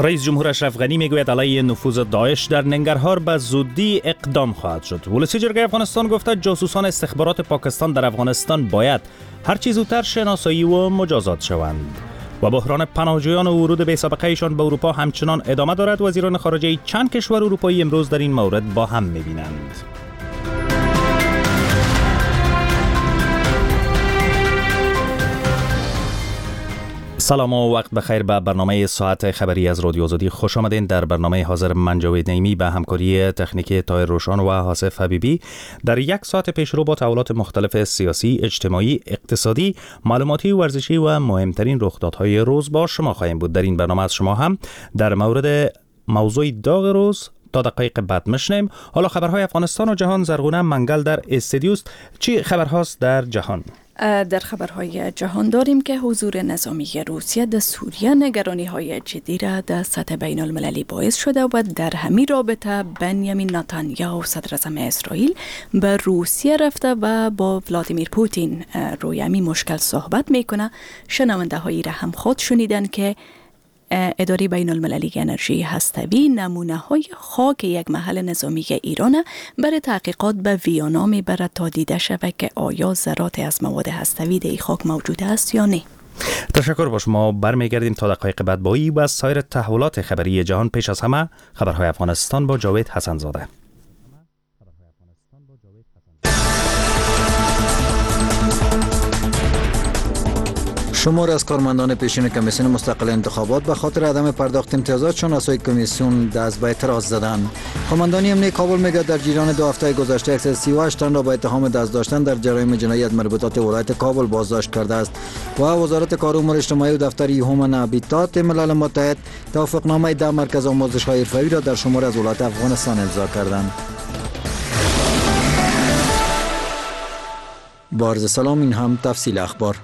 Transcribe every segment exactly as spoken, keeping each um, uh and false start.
رئیس جمهور اشرف غنی میگوید علیه نفوذ داعش در ننگرهار به زودی اقدام خواهد شد. ولسی جرگه افغانستان گفته جاسوسان استخبارات پاکستان در افغانستان باید هر چیز زودتر شناسایی و مجازات شوند. و بحران پناهجویان و ورود بی سابقه ایشان به اروپا همچنان ادامه دارد. وزیران خارجه چند کشور اروپایی امروز در این مورد با هم می‌بینند. سلام و وقت بخیر. به برنامه ساعت خبری از رادیو آزادی خوش آمدین. در برنامه حاضر من جاوید نعیمی به همکاری تکنیکی طاهر روشان و حاسف حبیبی در یک ساعت پیشرو با تحولات مختلف سیاسی، اجتماعی، اقتصادی، معلوماتی، ورزشی و مهمترین رخدادهای روز با شما خواهیم بود. در این برنامه از شما هم در مورد موضوع داغ روز تا دقایق بعد میشنیم. حالا خبرهای افغانستان و جهان. زرغونه منگل در استودیوست. چی خبرهاست در جهان؟ در خبرهای جهان داریم که حضور نظامی روسیه در سوریه نگرانی‌های جدی را در سطح بین المللی باعث شده و در همین رابطه بنیامین نتانیاهو صدر اعظم اسرائیل به روسیه رفته و با ولادیمیر پوتین روی همین مشکل صحبت میکنه. شنونده هایی را هم خود شنیدن که اداره بین المللی انرژی هسته‌ای نمونه های خاک یک محل نظامی ایران برای تحقیقات به ویانا میبرد تا دیده شود که آیا ذرات از مواد هسته‌ای در این خاک موجود است یا نه. تشکر باش. ما برمیگردیم تا دقایق بعد با این و سایر تحولات خبری جهان. پیش از همه خبرهای افغانستان با جاوید حسن زاده. شمار از کارمندان پیشین کمیسیون مستقل انتخابات به خاطر عدم پرداخت امتیازاتشان از سوی کمیسیون دست به اعتراض زدند. قماندانی امنیه کابل میگه در جریان دو هفته گذشته صد و سی و هشت تن را به اتهام دست داشتن در جرایم جنایی از مربوطات ولایت کابل بازداشت کرده است و وزارت کار و امور اجتماعی و دفتر هومن هابیتات ملل متحد توافقنامه ده مرکز آموزش‌های حرفه‌ای را در شمار از ولایات افغانستان امضا کردند. با عرض سلام، این هم تفصیل اخبار.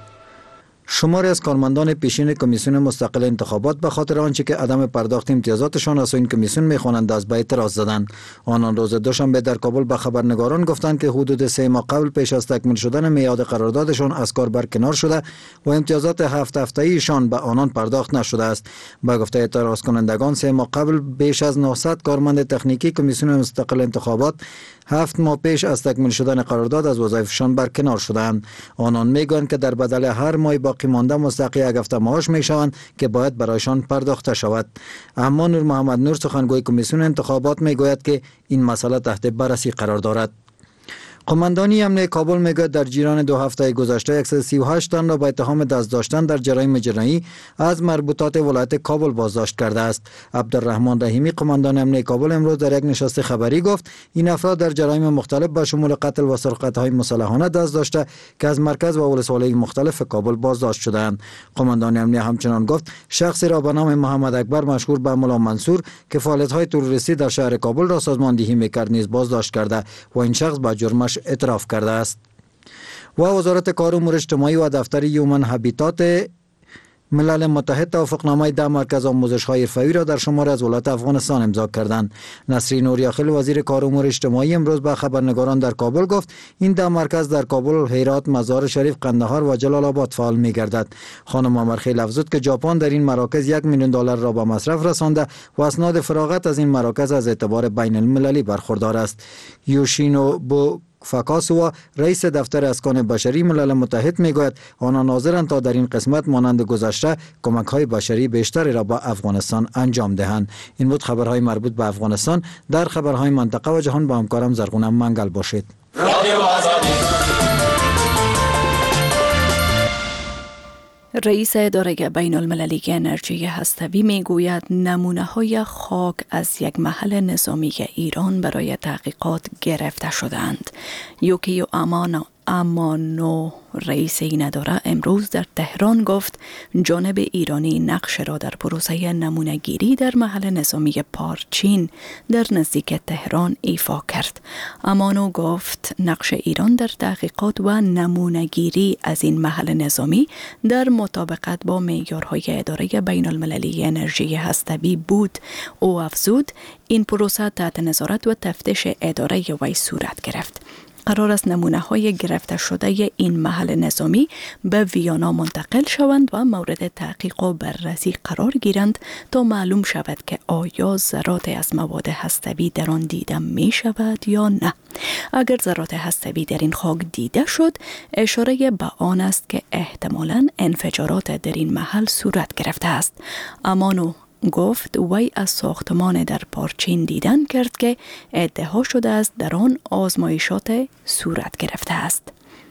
شماری از کارمندان پیشین کمیسیون مستقل انتخابات به خاطر آنچه که عدم پرداخت امتیازاتشان از این کمیسیون میخوانند دست به اعتراض زدند. آنان روز دوشنبه در کابل به خبرنگاران گفتند که حدود سه ماه قبل پیش از تکمیل شدن میعاد قراردادشان از کار برکنار شده و امتیازات هفت هفته‌ایشان به آنان پرداخت نشده است. با گفته اعتراض کنندگان، سه ماه قبل بیش از نهصد کارمند تکنیکی کمیسیون مستقل انتخابات هفت ماه پیش از تکمیل شدن قرارداد از وظایفشان برکنار شدند. آنان میگویند که در بدل هر ماه باقی مانده مستحق یک هفته معاش میشوند که باید برایشان پرداخته شود. اما نور محمد نور، سخنگوی کمیسیون انتخابات، میگوید که این مسئله تحت بررسی قرار دارد. قماندانی امنیه کابل میگوید در جریان دو هفته گذشته صد و سی و هشت تن را به اتهام دست داشتن در جرایم جنایی از مربوطات ولایت کابل بازداشت کرده است. عبدالرحمن رحیمی، قماندان امنیه کابل، امروز در یک نشست خبری گفت این افراد در جرایم مختلف به شمول قتل و سرقت‌های مسلحانه دست داشته که از مرکز و ولسوالی مختلف کابل بازداشت شدند. قماندان امنیه همچنان گفت شخصی را به نام محمد اکبر مشهور به ملا منصور که فعالیت‌های تروریستی در شهر کابل را سازماندهی می‌کرد نیز بازداشت کرده و این شخص به جرمش اعتراف کرده است. و وزارت کار و امور اجتماعی و دفتر هومن هابیتات ملل متحد توافقنامه ده مرکز آموزش‌های حرفه‌ای را در شمار از ولایات افغانستان امضا کردند. نصری نوریاخیل، وزیر کار و امور اجتماعی، امروز به خبرنگاران در کابل گفت این ده مرکز در کابل، هرات، مزار شریف، قندهار و جلال آباد فعال می‌گردد. خانم امرخیل افزود که ژاپن در این مراکز یک میلیون دلار را به مصرف رسانده و اسناد فراغت از این مراکز از اعتبار بین المللی برخوردار است. یوشینو بو فکاسوا، رئیس دفتر اسکان بشری ملل متحد، میگوید آنان حاضرند تا در این قسمت مانند گذشته کمک‌های بشری بیشتری را به افغانستان انجام دهند. این بود خبرهای مربوط به افغانستان. در خبرهای منطقه و جهان با همکارم زرغونه منگل باشید. رئیس اداره بین المللی انرژی هسته‌ای میگوید نمونه های خاک از یک محل نظامی ایران برای تحقیقات گرفته شدند. یوکیو امانو امانو رئیس این اداره امروز در تهران گفت جانب ایرانی نقش را در پروسه نمونه‌گیری در محل نظامی پارچین در نزدیک تهران ایفا کرد. امانو گفت نقش ایران در تحقیقات و نمونه‌گیری از این محل نظامی در مطابقت با معیارهای اداره بین المللی انرژی هسته‌ای بود. او افزود این پروسه تحت نظارت و تفتیش اداره وی صورت گرفت. قرار است نمونه های گرفته شده این محل نظامی به ویانا منتقل شوند و مورد تحقیق و بررسی قرار گیرند تا معلوم شود که آیا ذرات از مواد هسته‌ای در آن دیده می شود یا نه. اگر ذرات هسته‌ای در این خاک دیده شد، اشاره به آن است که احتمالاً انفجارات در این محل صورت گرفته است. امانو گفت وی از ساختمان در پارچین دیدن کرد که ادعا شده است در آن آزمایشات صورت گرفته است.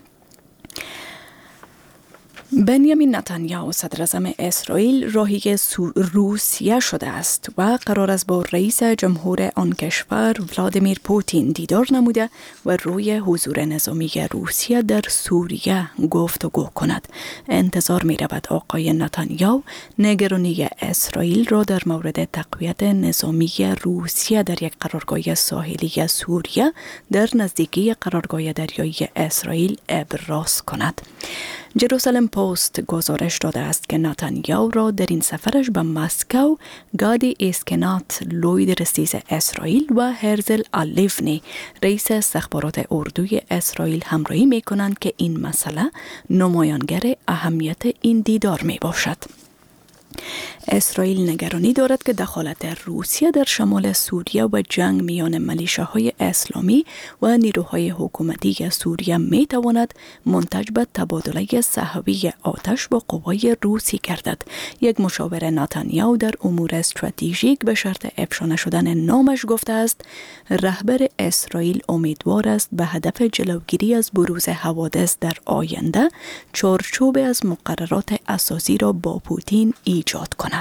بنیامین نتانیاهو صدر اعظم اسرائیل راهی روسیه شده است و قرار است با رئیس جمهور آن کشور ولادیمیر پوتین دیدار نموده و روی حضور نظامی روسیه در سوریه گفتگو کند. انتظار می رود آقای نتانیاهو نگرانی اسرائیل را در مورد تقویت نظامی روسیه در یک قرارگاه ساحلی سوریه در نزدیکی قرارگاه دریایی اسرائیل ابراز کند. جروسالم پست گزارش داده است که نتانیاهو را در این سفرش به مسکو گادی اسکنات لوید رئیس اسرائیل و هرزل آلیفنی رئیس استخبارات اردوی اسرائیل همراهی می کنند که این مسئله نمایانگر اهمیت این دیدار می باشد. اسرائیل نگرانی دارد که دخالت روسیه در شمال سوریه و جنگ میان ملیشه‌های اسلامی و نیروهای حکومتی سوریه می تواند منتج به تبادله صحوی آتش با قوای روسی گردد. یک مشاور نتانیاهو در امور استراتژیک به شرط افشا نشدن نامش گفته است رهبر اسرائیل امیدوار است به هدف جلوگیری از بروز حوادث در آینده چارچوب از مقررات اساسی را با پوتین ایجاد کند.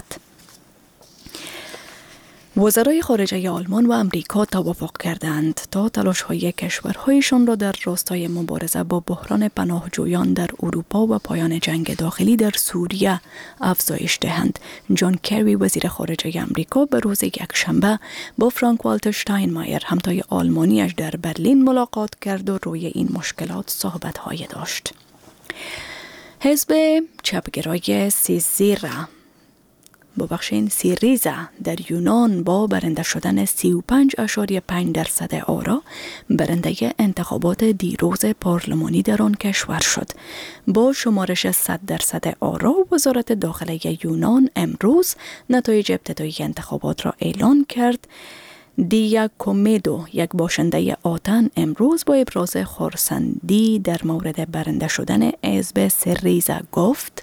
وزرای خارجه آلمان و امریکا توافق کردند تا تلاش‌های کشورهایشان را در راستای مبارزه با بحران پناهجویان در اروپا و پایان جنگ داخلی در سوریه افزایش دهند. جان کری وزیر خارجه امریکا به روز یکشنبه با فرانک والتر شتاینمایر همتای آلمانیش در برلین ملاقات کرد و روی این مشکلات صحبت‌های داشت. حزب چپگرای سیزیرا ببخشین سیریزا در یونان با برنده شدن سی و پنج اشاریه پنج درصد آرا برنده انتخابات دیروز پارلمانی در آن کشور شد. با شمارش صد درصد آرا وزارت داخله یونان امروز نتایج ابتدایی انتخابات را اعلان کرد. دیاکومدو یک باشنده آتن امروز با ابراز خرسندی در مورد برنده شدن حزب سیریزا گفت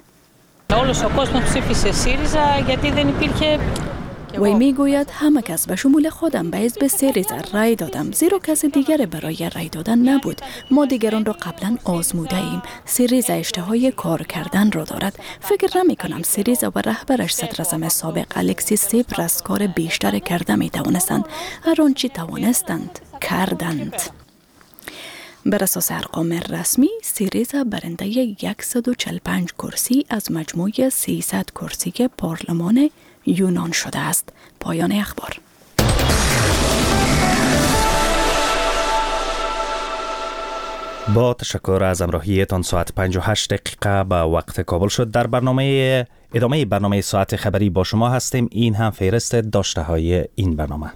وی می گوید همه کس به شمول خودم به حزب سیریزا رای دادم زیرا کس دیگر برای رای دادن نبود. ما دیگران را قبلا آزموده ایم. سیریزا اشتهای کار کردن را دارد. فکر نمی کنم سیریزا و رهبرش صدر اعظم سابق الکسیس سیپراس کار بیشتر کرده می توانستند. هر آنچه توانستند کردند. بر اساس ارقام رسمی سیریزا برنده صد و چهل و پنج کرسی از مجموع سیصد کرسی پارلمان یونان شده است. پایان اخبار. با تشکر از همراهیتان. ساعت پنج و هشت دقیقه به وقت کابل شد. در برنامه ادامه برنامه ساعت خبری با شما هستیم. این هم فهرست داشته های این برنامه.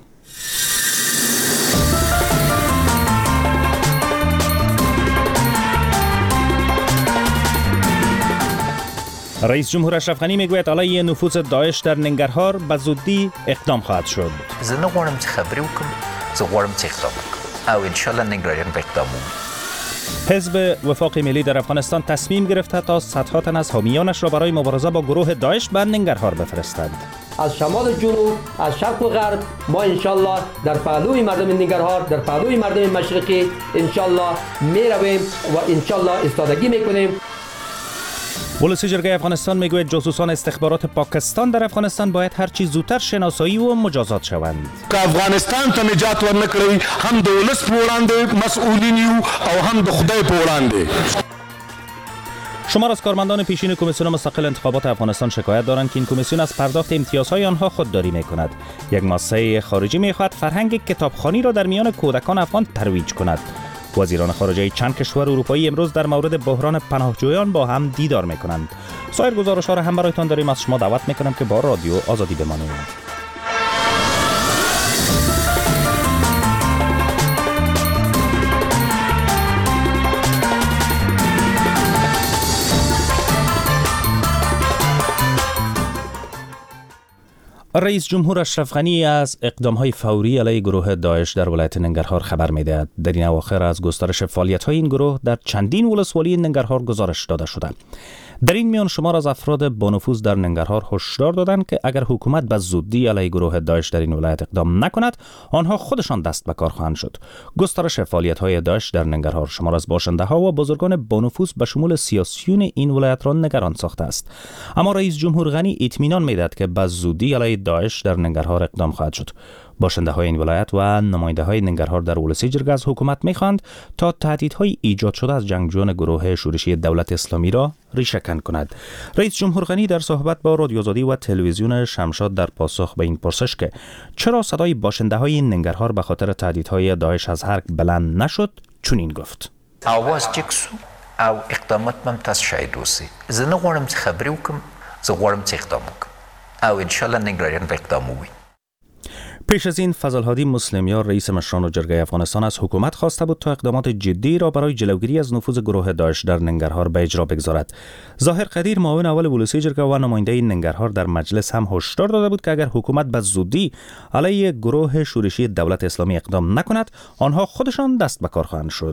رئیس جمهور اشرف غنی میگوید علیه نفوذ داعش در ننگرهار به زودی اقدام خواهد شد. زه نه غواړم چې خبرې وکړم، زه غواړم چې اقدام وکړم او انشالله ننګرهاریان به اقدام وکړي. حزب وفاق ملی در افغانستان تصمیم گرفته تا صدها تن از حامیانش را برای مبارزه با گروه داعش به ننگرهار بفرستد. از شمال جنوب، از شرق و غرب ما انشالله در پهلوی مردم ننگرهار، در پهلوی مردم مشرقی انشالله می رویم و انشالله ایستادگی میکنیم. ولسی جرگه افغانستان میگوید جاسوسان استخبارات پاکستان در افغانستان باید هر چی زودتر شناسایی و مجازات شوند. که افغانستان ته نجات ورنکړي هم د ولس په وړاندې مسؤلین یو او هم د خدای په وړاندې. شمار از کارمندان پیشین کمیسیون مستقل انتخابات افغانستان شکایت دارند که این کمیسیون از پرداخت امتیازهای آنها خودداری میکند. یک مؤسسه خارجی میخواهد فرهنگ کتابخوانی را در میان کودکان افغان ترویج کند. وزیران خارجه چند کشور اروپایی امروز در مورد بحران پناهجویان با هم دیدار میکنند. سایر گزارش‌ها را هم برایتان داریم. از شما دعوت میکنم که با رادیو آزادی بمانید. رئیس جمهور اشرف غنی از اقدام‌های فوری علیه گروه داعش در ولایت ننگرهار خبر می‌دهد. در این اواخر از گسترش فعالیت‌های این گروه در چندین ولسوالی ننگرهار گزارش داده شده. در این میان شمار از افراد با نفوذ در ننگرهار هشدار دادند که اگر حکومت به زودی علیه گروه داعش در این ولایت اقدام نکند، آنها خودشان دست به کار خواهند شد. گسترش فعالیت‌های داعش در ننگرهار شمار از باشنده‌ها و بزرگان با نفوذ به شمول سیاسیون این ولایت را نگران ساخته است. اما رئیس جمهور غنی اطمینان می‌دهد که به زودی علیه داعش در ننگرهار اقدام خواهد شد. باشنده های این ولایت و نماینده های ننگرهار در ولسی جرگه از حکومت می‌خواهند تا تهدیدهای ایجاد شده از جنگجویان گروه شورشی دولت اسلامی را ریشه‌کن کند. رئیس جمهور غنی در صحبت با رادیو آزادی و تلویزیون شمشاد در پاسخ به این پرسش که چرا صدای باشنده های ننگرهار به خاطر تهدیدهای داعش از حرک بلند نشد، چنین گفت: آواز جکسو او اقدامات ممتاز شاید اوسی. زه نغواړم چې خبرې وکړم، زه غواړم چې اقدام وکړم او ان شاء الله ننګرهاریان به اقدام ووایي. پیش از این فضل الهادی مسلمیار رئیس مشران و جرگه افغانستان از حکومت خواسته بود تا اقدامات جدی را برای جلوگیری از نفوذ گروه داعش در ننگرهار به اجرا بگذارد. ظاهر قدیر معاون اول ولسی جرگه و نماینده ننگرهار در مجلس هم هشدار داده بود که اگر حکومت به زودی علیه گروه شورشی دولت اسلامی اقدام نکند، آنها خودشان دست به کار خواهند شد.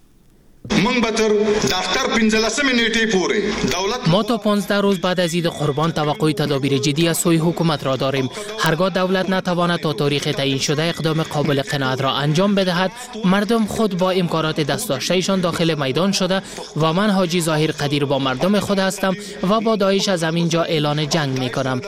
ما تا پانزده روز بعد از عید قربان توقع تدابیر جدی از سوی حکومت را داریم. هرگاه دولت نتواند تا تاریخ تعیین شده اقدام قابل قناعت را انجام بدهد، مردم خود با امکانات دست داشته‌شان داخل میدان شده و من حاجی ظاهر قدیر با مردم خود هستم و با داعش از همینجا اعلان جنگ می‌کنم.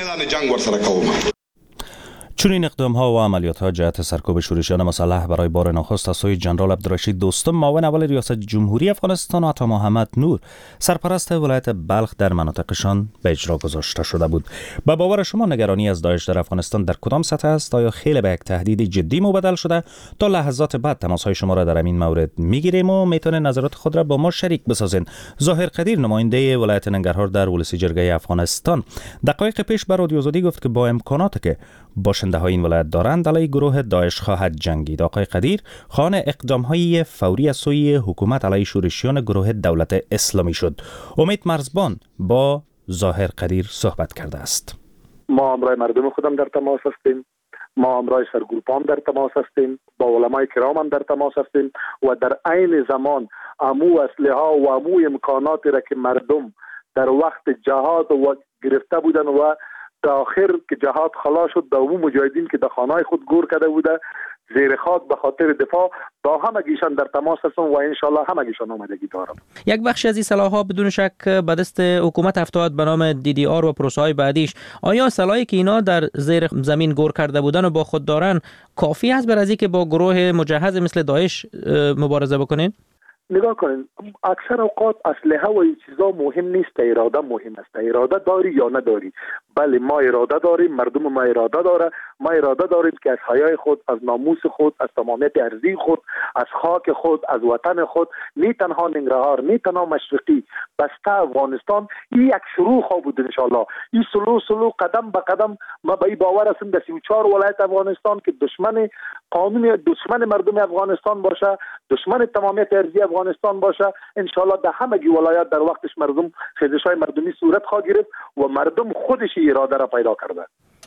چون این اقدام ها و عملیات ها جهت سرکوب شورشیان مسلح برای بار نخست از سوی جنرال عبدالرشید دوستم معاون اول ریاست جمهوری افغانستان و عطا محمد نور سرپرست ولایت بلخ در مناطقشان به اجرا گذاشته شده بود. به باور شما نگرانی از داعش در افغانستان در کدام سطح است؟ آیا خیلی به یک تهدید جدی مبدل شده؟ تا لحظات بعد تماس های شما را در این مورد میگیریم و میتونید نظرات خود را با ما شریک بسازین. ظاهر قدیر نماینده ولایت ننگرهار در ولسی جرگه افغانستان دقایق پیش به رادیو آزادی گفت که با امکاناتی که باشنده های این ولایت دارند علیه گروه داعش خواهد جنگید. آقای قدیر خوان اقدام های فوری از سوی حکومت علیه شورشیان گروه دولت اسلامی شد. امید مرزبان با ظاهر قدیر صحبت کرده است. ما همراه مردم خودم در تماس هستیم، ما همراه سرگروپان در تماس هستیم، با علمای کرام هم در تماس هستیم و در عین زمان امو اسلحه و امو امکاناتی را که مردم در وقت جهاد و گرفته بودن و تا آخر که جهاد خلاص شد، با اون مجاهدین که در خانه‌های خود گور کرده بوده زیر خاک به خاطر دفاع، با همگیشان در تماس هستم و انشالله همگیشان آمادگی دارم. یک بخش از این سلاح‌ها بدون شک به دست حکومت افتاد به نام دی دی آر و پروسه‌های بعدیش. آیا سلاحی که اینا در زیر زمین گور کرده بودن و با خود دارن کافی است برای اینکه با گروه مجهز مثل داعش مبارزه بکنین؟ نگاه کنین، اکثر اوقات اسلحه و این چیزا مهم نیست، اراده مهم است. اراده داری یا نداری؟ بله ما اراده داریم، مردم ما اراده داره، ما اراده داریم که از حیای خود، از ناموس خود، از تمامیت ارضی خود، از خاک خود، از وطن خود، نه تنها ننگرهار، نه تنها مشرقی، بسته افغانستان این یک شروع خواه بود انشالله. این سلو سلو قدم به قدم ما به این باور هستم در سی و چهار ولایت افغانستان که دشمن قانون، دشمن مردم افغانستان باشه، دشمن تمامیت ارضی افغانستان باشه، انشالله در همگی ولایت در وقتش مردم خیزش‌های مردمی صورت خواهد گرفت و مردم خودش اراده را پیدا کرده.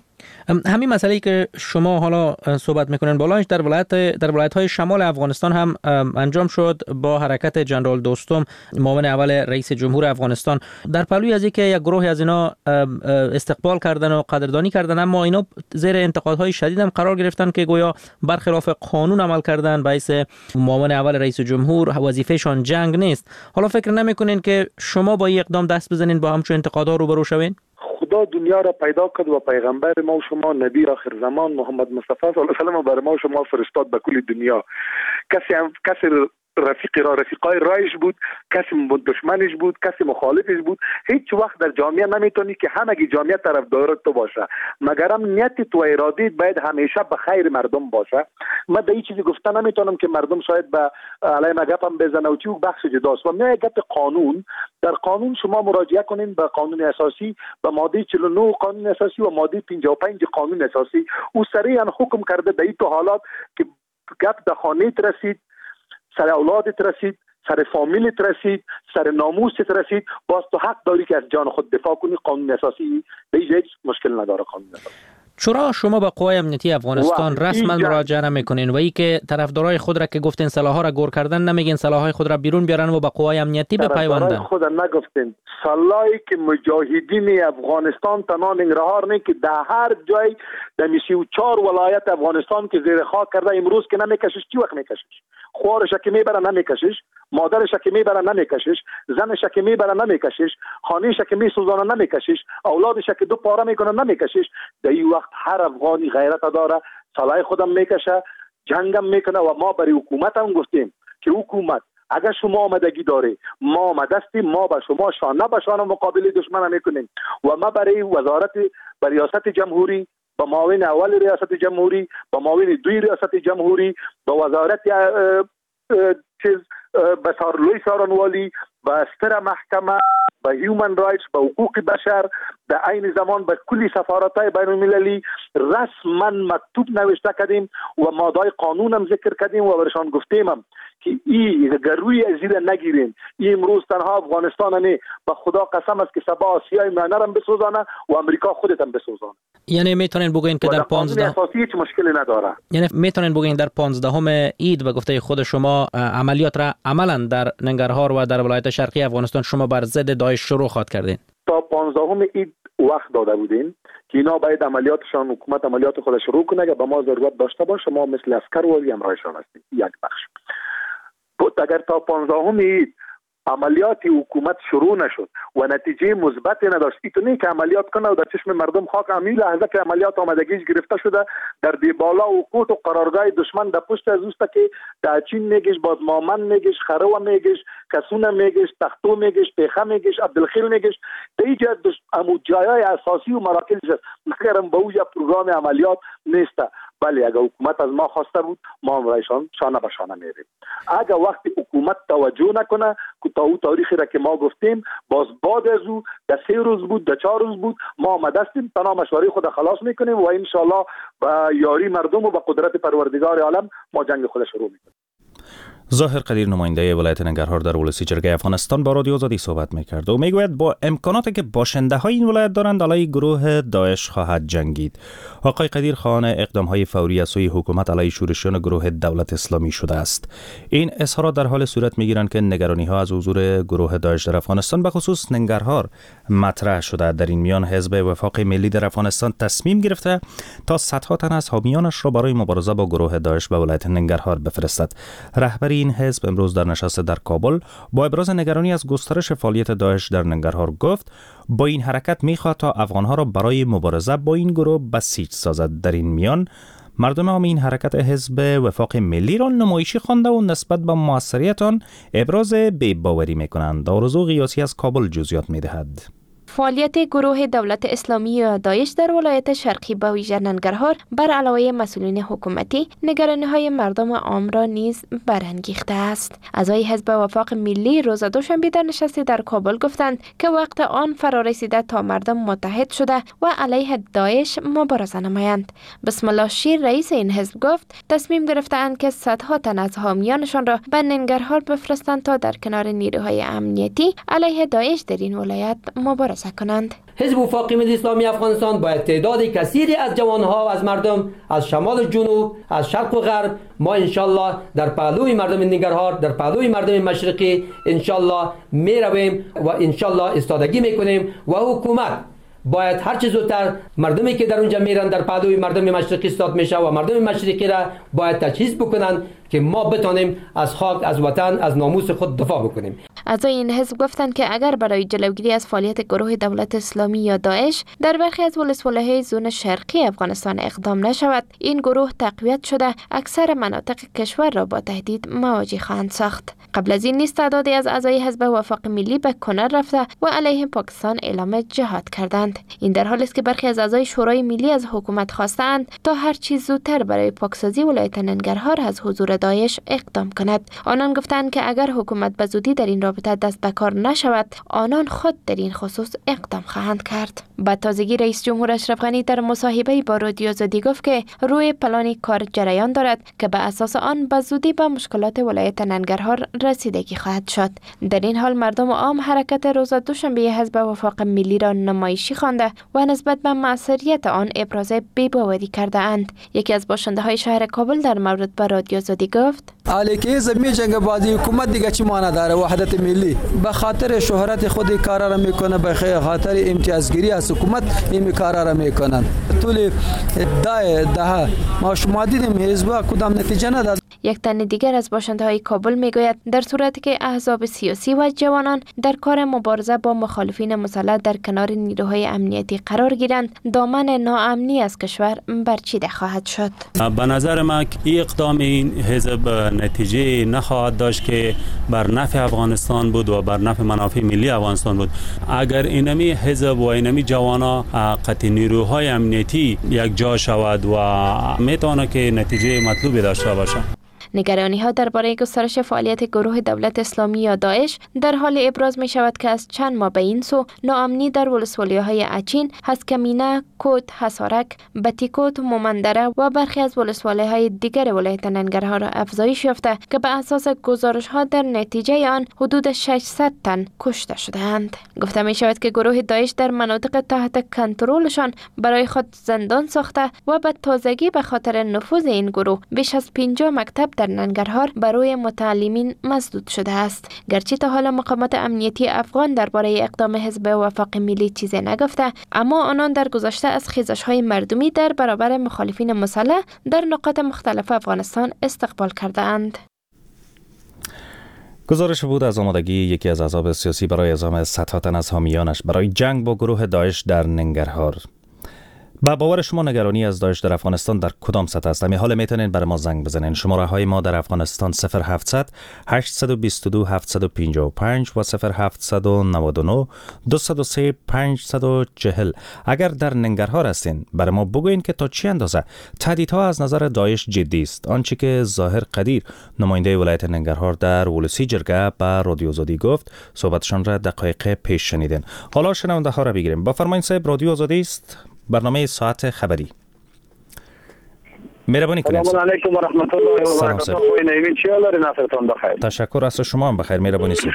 همین مسئله‌ای که شما حالا صحبت میکنین بالایش در ولایت در ولایت‌های شمال افغانستان هم انجام شد با حرکت جنرال دوستم معاون اول رئیس جمهور افغانستان. در پلوی از اینکه یک گروه از اینا استقبال کردن و قدردانی کردن، اما اینا زیر انتقادهای شدید هم قرار گرفتن که گویا برخلاف قانون عمل کردن. باعث معاون اول رئیس جمهور وظیفه‌شان جنگ نیست. حالا فکر نمیکنین که شما با این اقدام دست بزنین با همچون انتقادها روبرو شوین؟ خدا دنیا را پیدا کرد و پیغمبر ما و شما نبی آخر زمان محمد مصطفی صلی الله علیه و سلم برای ما و شما فرستاد به کل دنیا. کسی هم کسی رفیقی را رفیقای رایش بود، کسی دشمنش بود، کسی مخالفش بود. هیچ وقت در جامعه نمیتونی که همگی جامعه طرفدار تو باشه، مگرم نیت تو ارادت باید همیشه به خیر مردم باشه. من در این چیزی گفته نمیتونم که مردم شاید به علی مگپم بزنه و چیو بخش جداست. و نه گپ قانون، در قانون شما مراجعه کنین به قانون اساسی، به ماده چهل و نه قانون اساسی و ماده پنجاه و پنج قانون اساسی. او صریحا حکم کرده در این حالات که گپ در خانه رسید، سر اولادت رسید، سر فامیلت رسید، سر ناموست رسید، باز تو حق داری که از جان خود دفاع کنی. قانون اساسی به هیچ مشکل نداره. قانون اساسی چرا شما با قوای امنیتی افغانستان رسما مراجعه نمیکنین و ای که طرفدارای خود را که گفتین سلاح‌ها را گور کردن نمیگین سلاح‌های خود را بیرون بیارن و با قوای امنیتی بپیوندن؟ طرفدارای خود نگفتین. سلاحی که مجاهدین افغانستان تنها ننگرهار نه که در هر جای در سی و چهار ولایت افغانستان که زیر خاک کرده امروز که نمیکشش، چی وقت میکشش؟ خوارش که میبره نمیکشش، مادرش که میبره نمیکشش، زنش که میبره نمیکشش، خانه‌اش که میسوزانه نمیکشش، اولادش که دو پاره میکنه نمیکشش. در این وقت هر افغانی غیرت داره، سلاح خودم میکشه، جنگم میکنه. و ما برای حکومت هم گفتیم که حکومت اگر شما آمدگی داره، ما آمده هستیم، ما با شما شانه به شانه مقابل دشمن میکنیم. و ما برای وزارت برای ریاست جمهوری، با معاون اول ریاست جمهوری، با معاون دوی ریاست جمهوری، با وزارت چیز بسار لوی سارنوالی، با استر محکمه، با هیومن رایتس، با حقوق بشر، در عین زمان به کلی سفارت‌های بین المللی رسما مکتوب نوشته کردیم و ماده‌های قانون هم ذکر کردیم و برشان گفتیم هم که این گروی ازیده نگیرین. این امروز تنها افغانستان نه، به خدا قسم است که سبا آسیای میانه هم بسوزانه و امریکا خودت هم بسوزانه. یعنی میتونین بگین که در پانزده اساسی هیچ مشکلی نداره. یعنی میتونین بگین در پانزدهم عید به گفته خود شما عملیات را عملا در ننگرهار و در ولایت شرقی افغانستان شما بر ضد داعش شروع خواد کردین؟ تا پانزدهم عید وقت داده بودیم که اینا باید عملیاتشان، حکومت عملیات خودش شروع کنه که به ما ضرورت داشته باشه. ما مثل عسکر و همراهشان هستیم. یک بخش بود. اگر تا پانزدهم عید عملیات حکومت شروع نشد و نتیجه مثبتی نداشت، اینطوری که عملیات کنه و در چشم مردم خاک همین لحظه که عملیات آمادگیش گرفته شده در دی بالا و کوت و قرارگاه دشمن در پشت از اوست که داچین میگش، باز مامن میگش، خرو میگش، کسونه میگش، تختو میگش، پیخه میگش، عبدالخیل میگش، در اینجا امو جایای اساسی و مراکزش است. مگرم به اوجا پروگرام عملیات نیسته. بله اگر حکومت از ما خواسته بود ما هم رایشان شانه به شانه میریم. اگر وقتی حکومت توجه نکنه که تا او تاریخی را که ما گفتیم باز بعد از او در سه روز بود، در چهار روز بود، ما آمده هستیم تنها مشوره خود خلاص میکنیم و انشالله با یاری مردم و با قدرت پروردگار عالم ما جنگ خود شروع میکنیم. ظاهر قدیر نماینده ولایت ننگرهار در ولسی جرگه افغانستان با رادیو آزادی صحبت میکرد و میگوید با امکاناتی که باشنده های این ولایت دارند علیه گروه داعش خواهد جنگید. آقای قدیر خواهان اقدام های فوری از سوی حکومت علیه شورشیان گروه دولت اسلامی شده است. این اظهارات در حال صورت میگیرند که نگرانی ها از حضور گروه داعش در افغانستان به خصوص ننگرهار مطرح شده. در این میان حزب وفاق ملی در افغانستان تصمیم گرفته تا صدها تن از حامیانش را برای مبارزه با گروه داعش به ولایت ننگرهار بفرستد. رهبری این حزب امروز در نشست در کابل با ابراز نگرانی از گسترش فعالیت داعش در ننگرهار گفت با این حرکت میخواهد تا افغانها را برای مبارزه با این گروه بسیج سازد. در این میان مردم عام این حرکت حزب وفاق ملی را نمایشی خوانده و نسبت به موثریت آن ابراز بی‌باوری میکنند. آرزو غیاثی از کابل جزئیات میدهد. فعالیت گروه دولت اسلامی یا داعش در ولایت شرقی به ویژه ننگرهار بر علاوه مسئولین حکومتی نگرانی‌های مردم عام را نیز برانگیخته است. اعضای حزب وفاق ملی روز دوشنبه در نشستی در کابل گفتند که وقت آن فرا رسیده تا مردم متحد شده و علیه داعش مبارزه نمایند. بسم الله شیر رئیس این حزب گفت تصمیم گرفته‌اند که صدها تن از حامیانشان را به ننگرهار بفرستند تا در کنار نیروهای امنیتی علیه داعش در این ولایت مبارزه کنند. حزب وفاق ملی اسلامی افغانستان باید تعداد کثیری از جوانها و از مردم از شمال و جنوب، از شرق و غرب، ما انشالله در پهلوی مردم ننگرهار، در پهلوی مردم مشرقی انشالله می رویم و انشالله استادگی میکنیم و حکومت باید هر چه زودتر مردمی که در اونجا میرن در پهلوی مردم مشرقی استاد میشه و مردم مشرقی را باید تجهیز بکنن که ما بتانیم از خاک، از وطن، از ناموس خود دفاع بکنیم. اعضای این حزب گفتند که اگر برای جلوگیری از فعالیت گروه دولت اسلامی یا داعش در برخی از ولسوالی‌های زون شرقی افغانستان اقدام نشود، این گروه تقویت شده اکثر مناطق کشور را با تهدید مواجه خواهند ساخت. قبل از این نیز تعدادی از اعضای حزب وفاق ملی به کنر رفته و علیه پاکستان اعلام جهاد کردند. این در حالی است که برخی از اعضای شورای ملی از حکومت خواستند تا هر چیز زودتر برای پاکسازی ولایت ننگرهار از حضور داعش اقدام کند. آنان گفتند که اگر حکومت به زودی در این رابطه دست به کار نشود، آنان خود در این خصوص اقدام خواهند کرد. با تازگی رئیس جمهور اشرف غنی در مصاحبه با رادیو آزادی گفت که روی پلان کار جریان دارد که به اساس آن به زودی به مشکلات ولایت ننگرهار رسیدگی خواهد شد. در این حال مردم عام حرکت روز دوشنبه حزب وفاق ملی را نمایشی خوانده و نسبت به موثریت آن ابراز بی‌باوری کرده اند. یکی از باشنده های شهر کابل در مورد با رادیو آزادی گفت: علیه زمین جنگ بازی حکومت دیگه چی معنی داره؟ وحدت ملی به خاطر شهرت خودی کارا را میکنه، به خاطر امتیازگیری از حکومت این کارا را میکنن. طول ده ده ما شما دیدیم حزب کدام نتیجه نداد. یک تن دیگر از باشنده های کابل میگوید در صورتی که احزاب سیاسی و جوانان در کار مبارزه با مخالفین مسلح در کنار نیروهای امنیتی قرار گیرند، دامن ناامنی از کشور برچیده خواهد شد. به نظر من این اقدام این حزب نتیجه نخواهد داشت که بر نفع افغانستان بود و بر نفع منافع ملی افغانستان بود. اگر اینمی حزب و اینمی جوانا قطع نیروهای امنیتی یک جا شود و میتونه که نتیجه مطلوبی داشته باشه. نگرانی ها درباره گسترش فعالیت گروه دولت اسلامی یا داعش در حال ابراز می شود که از چند ماه به این سو ناامنی در ولسوالی های اچین، هسکمینه، کوت، حصارک، بتیکوت، مومندره و برخی از ولسوالی های دیگر ولایت ننگرهار افزایش یافته که به اساس گزارش ها در نتیجه آن حدود ششصد تن کشته شدند. گفته می شود که گروه داعش در مناطق تحت کنترلشان برای خود زندان ساخته و به تازگی به خاطر نفوذ این گروه بیش از پنجاه مکتب در ننگرهار برای متعلمین مسدود شده است. گرچه تا حالا مقامات امنیتی افغان درباره اقدام حزب وفاق ملی چیزی نگفته، اما آنان در گذشته از خیزش‌های مردمی در برابر مخالفین مسلح در نقاط مختلف افغانستان استقبال کرده‌اند. گزارش بود از آمادگی یکی از احزاب سیاسی برای اعزام صدها تن از حامیانش برای جنگ با گروه داعش در ننگرهار. با باور شما نگرانی از داعش در افغانستان در کدام سطح است؟ می حال میتونین برای ما زنگ بزنین. شماره های ما در افغانستان صفر هفتصد هشتصد و بیست و دو هفتصد و پنجاه و پنج و صفر هفتصد و نود و نه دویست و سه پانصد و چهل. اگر در ننگرهار هستین برای ما بگوین که تا چی اندازه تهدیدها از نظر داعش جدی است. آنچه که ظاهر قدیر نماینده ولایت ننگرهار در ولسی جرگه به رادیو آزادی گفت، صحبتشان را دقایق پیش شنیدین. حالا شنونده ها را بگیریم. با فرمایید صاحب، رادیو آزادی است، برنامه ساعت خبری. مهربانی کنید. سلام علیکم و رحمت الله و برکاته. خوی نعیمی چی حال دارین؟ عصرتون بخیر. تشکر، از شما هم بخیر. مهربانی سید.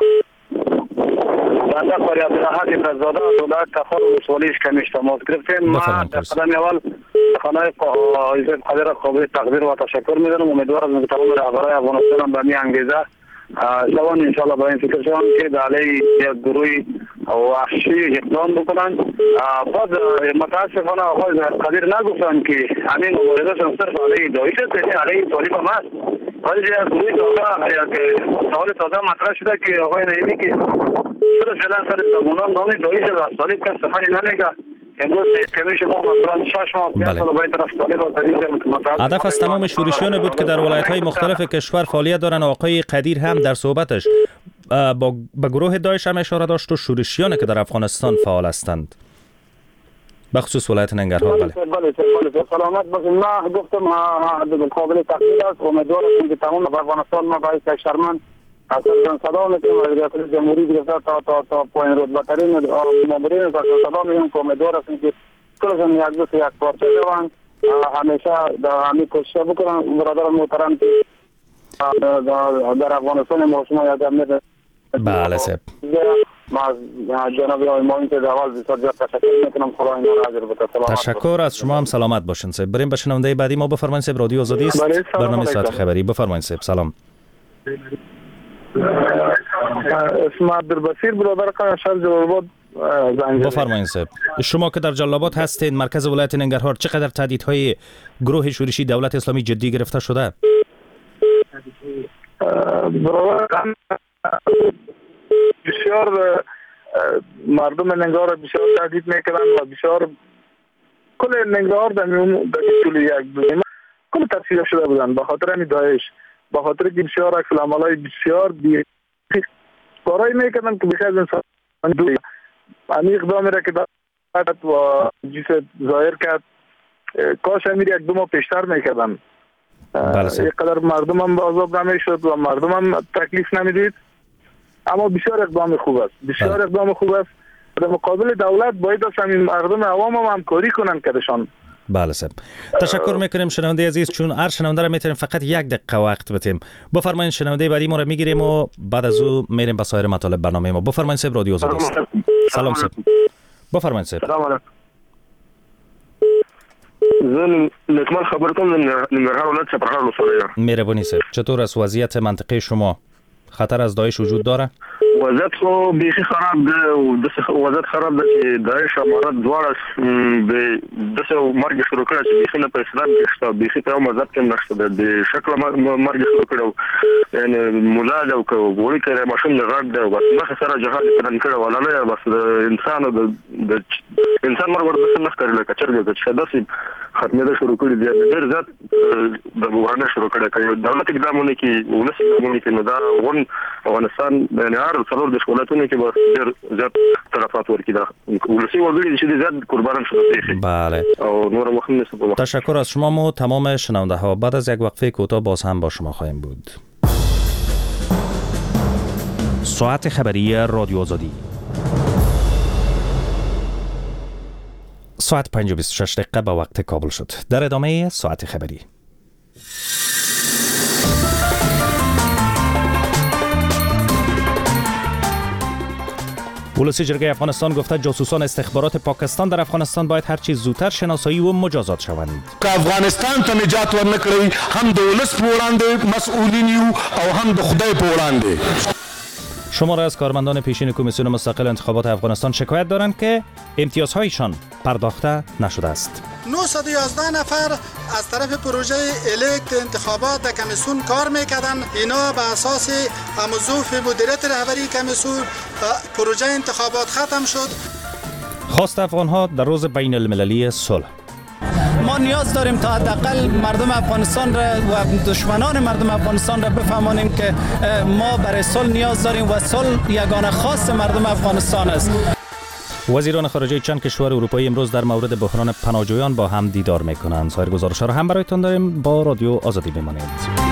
بنده قاری عبدالحق ابرزاده دولت تخار ولسوالیش کمیش تماس گرفتیم. ما در قدم اول خانه عزیز قدر قابل تقدیر و تشکر می‌دارم. امیدوارم که تمام رهبران افغانستان به می انگیزه شوان انشالله با این فکر شوان که در علیه یک گروه وحشی اقدام بکنن. بعد متاسفانه آقای قدیر نگفتن که همین مبارزه صرف علیه داعش است، علیه طالب هم است. ولی یک گروه تازه یک سوال تازه مطرح شده که آقای نعیمی که صرف فعلا سر زبانان نام داعش و طالب کس سخنی نمیگه. امروز کمیش ما مثلا شش ماه پیش برای طرف طالب و طریق هدف از تمام شورشیان بود که در ولایت‌های مختلف کشور فعالیت دارن. آقای قدیر هم در صحبتش با به گروه داعش هم اشاره داشت و شورشیان که در افغانستان فعال هستند، به خصوص ولایت ننگرهار. بله بله بله سلامت باشید. ما گفتم قابل تقدیر است. امیدوارم که تمام افغانستان ما باید یک شرمند اصلا صدا میکنم ریاست جمهوری گرفته تا تا تا پایین رتبه ترین مامورین تا صدا میکنم که امیدوار هستیم که کلشون یک دوست یک پارچه شوند. همیشه همین کوشش بکنن برادران محترم که در افغانستان ما شما یادم میده. بله سب ما جناب آقای معین که اول بسیار زیاد تشکر میکنم. خدا اینا را اجر بده. تشکر، از شما هم سلامت باشین سب. بریم به شنونده بعدی. ما بفرمایید سب، رادیو آزادی است، برنامه ساعت خبری. بفرمایید سب. سلام. اسم عبدالبصیر برادر قناه شهر جلال‌آباد زنگ. بفرمایید صاحب، شما که در جلال‌آباد هستین، مرکز ولایت ننگرهار، چقدر تهدیدهای گروه شورشی دولت اسلامی جدی گرفته شده؟ برادر بسیار مردم ننگرهار بسیار تهدید میکنن و بسیار کل ننگرهار در طول یک دو کل تفسیر شده بودن به خاطر همین داعش، به خاطر که بسیار عکس العمل‌های بسیار بی کارایی میکنن که بخیر انسان دوی همین اقدامی را که دارد و جیس ظاهر کرد کاش همین یک دو ماه پیشتر میکردن. یک قدر مردم هم عذاب نمیشد و مردم هم تکلیف نمیدید. اما بسیار اقدام خوب است، بسیار اقدام خوب است. در مقابل دولت باید از همین مردم عوام هم همکاری کنن کدشان. بله صاحب، تشکر میکنیم شنونده عزیز. چون هر شنونده را میتونیم فقط یک دقیقه وقت بدیم. بفرمایید شنونده بعدی ما را میگیریم و بعد از او میریم به سایر مطالب برنامه ما. بفرمایید صاحب، رادیو آزادی است. سلام صاحب. بفرمایید صاحب. سلام علیکم. زن نکمل خبرتون ننگرهار ولایت چپرهار ولسوالی. مهربانی صاحب، چطور است وضعیت منطقه شما؟ خطر از داعش وجود داره؟ وضعیت خو بیخی خراب ده و دسه وضعیت خراب ده چې داعش امارات دواړه به دسه مرګ شروع کړ چې بیخي نه په اسلام کې شته، بیخي په مذهب کې نشته، د شکل مرګ شروع کړو. یعنی مولا او وړي کړه ماشوم نه غړ ده، بس مخه سره جهاد پلان کړو ولا نه، بس انسان د انسان مرګ ورته نه ښکاري لکه چرګ چې داسې ختمېده شروع کړي دي. ډېر زیات د بحران شروع کړی کوي دولت اقدامونه کې ولس اقدامونه کې نو دا ون افغانستان یعنی هر څلور د ولایتونو کې به ډېر زیات تلفات ورکړي. دا ولسي وګړي چې زیات قربانان شده. بله. او نور مهم نیست. تشکر از شما و تمام شنونده ها. بعد از یک وقفه کوتاه باز هم با شما خواهیم بود. ساعت خبری رادیو آزادی. ساعت پنج و بیست و شش دقیقه به وقت کابل شد. در ادامه ساعت خبری. ولسی جرگه افغانستان گفته جاسوسان استخبارات پاکستان در افغانستان باید هر چیز زودتر شناسایی و مجازات شوند. که افغانستان ته نجات ورنکړي هم د ولس په وړاندې مسؤلین یو او هم د خدای په وړاندې. شماره از کارمندان پیشین کمیسیون مستقل انتخابات افغانستان شکایت دارند که امتیازهایشان پرداخته نشده است. نهصد و یازده نفر از طرف پروژه الکت انتخابات در کمیسیون کار میکردن. اینا به اساس موظف مدیریت رهبری کمیسیون پروژه انتخابات ختم شد. خواست افغانها در روز بین المللی صلح. ما نیاز داریم تا حداقل مردم افغانستان را و دشمنان مردم افغانستان را بفهمانیم که ما برای صلح نیاز داریم و صلح یگانه خواست مردم افغانستان است. وزیران خارجه چند کشور اروپایی امروز در مورد بحران پناهجویان با هم دیدار میکنند. سایر گزارش‌ها را هم برایتان داریم. با رادیو آزادی بمانید.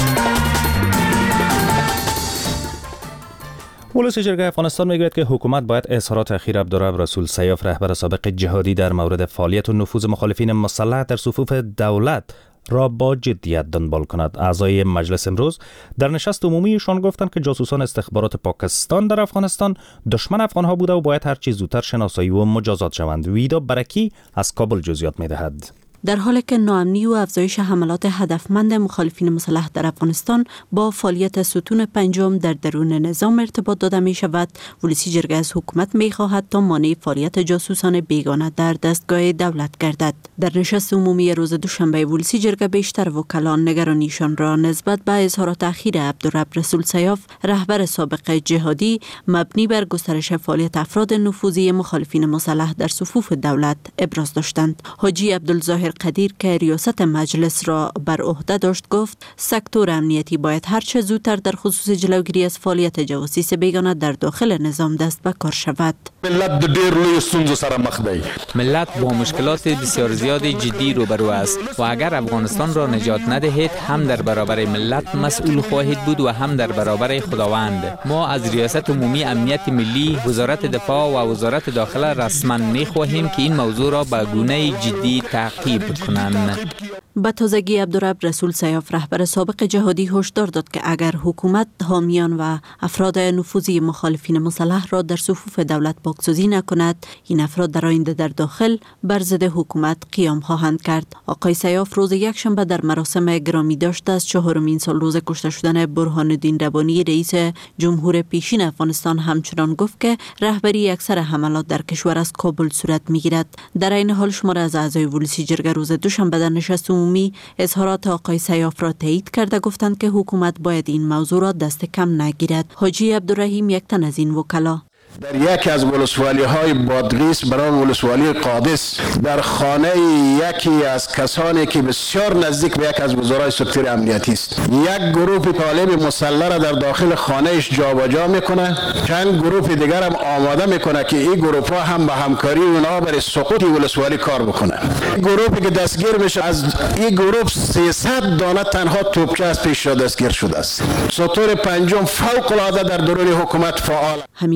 ولسی جرگه افغانستان میگوید که حکومت باید اظهارات اخیر عبدالرب رسول سیاف رهبر سابق جهادی در مورد فعالیت و نفوذ مخالفین مسلح در صفوف دولت را با جدیت دنبال کند. اعضای مجلس امروز در نشست عمومیشان گفتند که جاسوسان استخبارات پاکستان در افغانستان دشمن افغانها بوده و باید هر چیز زودتر شناسایی و مجازات شوند. ویدا برکی از کابل جزئیات میدهد. در حالی که ناامنی و افزایش حملات هدفمند مخالفین مسلح در افغانستان با فعالیت ستون پنجم در درون نظام ارتباط داده می شود، ولسی جرگه از حکومت می خواهد تا مانع فعالیت جاسوسان بیگانه در دستگاه دولت گردد. در نشست عمومی روز دوشنبه ولسی جرگه بیشتر وکلان نگرانیشان را نسبت به اظهارات اخیر عبدالرب رسول سیاف رهبر سابق جهادی مبنی بر گسترش فعالیت افراد نفوذی مخالفین مسلح در صفوف دولت ابراز داشتند. حاجی عبدالظاهر قدیر که ریاست مجلس را بر عهده داشت گفت سکتور امنیتی باید هر چه زودتر در خصوص جلوگیری از فعالیت جاسوسی بیگانه در داخل نظام دست به کار شود. ملت د ډیر لوی ستونزو سره مخ دی. ملت با مشکلات بسیار زیاد جدی روبرو است و اگر افغانستان را نجات ندهید هم در برابر ملت مسئول خواهید بود و هم در برابر خداوند. ما از ریاست عمومی امنیت ملی، وزارت دفاع و وزارت داخله رسما می‌خواهیم که این موضوع را به گونه جدی تعقیب کنند. به تازگی عبدالرب رسول سیاف رهبر سابق جهادی هشدار داد که اگر حکومت حامیان و افراد نفوذی مخالفین مسلح را در صفوف دولت پاکسازی نکند، این افراد در آینده در داخل بر ضد حکومت قیام خواهند کرد. آقای سیاف روز یکشنبه در مراسم گرامی داشته از چهارمین سال روز کشته شدن برهان الدین ربانی رئیس جمهور پیشین افغانستان همچنان گفت که رهبری اکثر حملات در کشور از کابل صورت میگیرد. در این حال شماره از اعضای ولسی جرگه روز دوشنبه در نشست عمومی اظهارات آقای سیاف را تایید کرده گفتند که حکومت باید این موضوع را دست کم نگیرد. حاجی عبدالرحیم یک تن از این وکلا در یکی از ولسوالی های بادغیس برای ولسوالی قادس در خانه یکی از کسانی که بسیار نزدیک به یک از وزرای سکتور امنیتی است، یک گروه طالب مسلح را در داخل خانهش جابجا میکنه، چند گروه دیگر هم آماده میکنه که این گروه ها هم به همکاری اونها برای سقوط ولسوالی کار بکنه. گروهی که دستگیر میشه از این گروه سیصد دانه تنها توپچه از پیش دستگیر شده است. سطور پنجم فوق العاده در درون حکومت فعال. همین گونه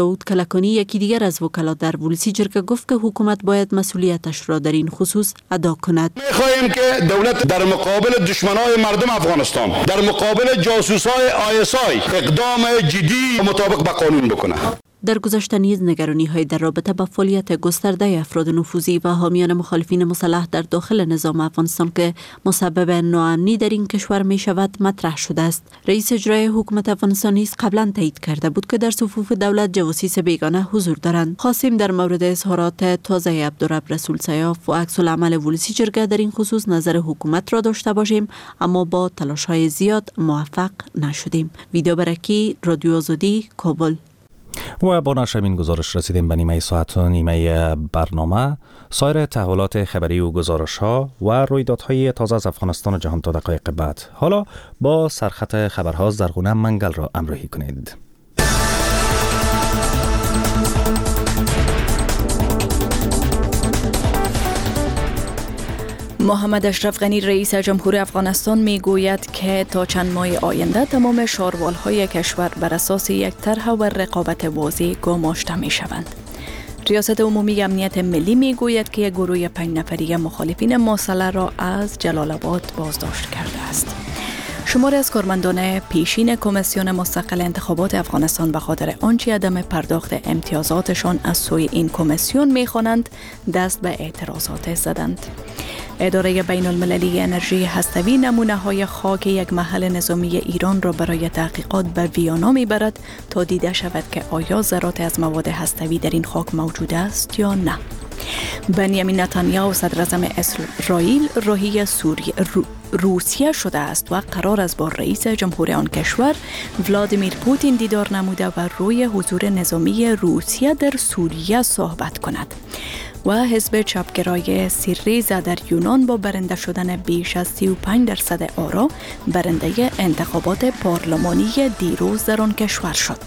داود کلکانی یکی دیگر از وکلا در ولسی جرگه گفت که حکومت باید مسئولیتش را در این خصوص ادا کند. می‌خواهیم که دولت در مقابل دشمنان مردم افغانستان، در مقابل جاسوسای آی اس آی اقدام جدی مطابق با قانون بکنه. در گذشته نیز نگرانی های در رابطه با فعالیت گسترده افراد نفوذی و حامیان مخالفین مسلح در داخل نظام افغانستان که مسبب ناامنی در این کشور می شود مطرح شده است. رئیس اجرای حکومت افغانستان نیز قبلا تایید کرده بود که در صفوف دولت جواسیس بیگانه حضور دارند. خواستیم در مورد اظهارات تازه عبدالرب رسول سیاف و عکس العمل ولسی جرگه در این خصوص نظر حکومت را داشته باشیم، اما با تلاش های زیاد موفق نشدیم. ویدیو برکی، رادیو آزادی، کابل. و با نشر این گزارش رسیدیم به نیمه ساعت و نیمه برنامه. سایر تحولات خبری و گزارش ها و رویدادهای تازه از افغانستان و جهان تا دقایق بعد. حالا با سرخط خبرها زرغونه منگل را همراهی کنید. محمد اشرف غنی رئیس جمهور افغانستان می گوید که تا چند ماه آینده تمام شاروالهای کشور بر اساس یک طرح و رقابت واضح گماشته می شوند. ریاست عمومی امنیت ملی می گوید که یک گروه پنج نفری مخالفین مسلح را از جلال آباد بازداشت کرده است. شماری از کارمندان پیشین کمیسیون مستقل انتخابات افغانستان به خاطر آنچه عدم پرداخت امتیازاتشان از سوی این کمیسیون می‌خوانند دست به اعتراضات زدند. اداره بین المللی انرژی هسته‌ای نمونه‌های خاک یک محل نظامی ایران را برای تحقیقات به ویانا می‌برد تا دیده شود که آیا ذرات از مواد هسته‌ای در این خاک موجود است یا نه. بنیامین نتانیاهو صدر اعظم اسرائیل راهی سوریه رو روسیه شده است و قرار است با رئیس جمهور آن کشور ولادیمیر پوتین دیدار نموده و روی حضور نظامی روسیه در سوریه صحبت کند. و حزب چپگرای سیریزا در یونان با برنده شدن بیش از سی و پنج درصد آرا برنده انتخابات پارلمانی دیروز در آن کشور شد.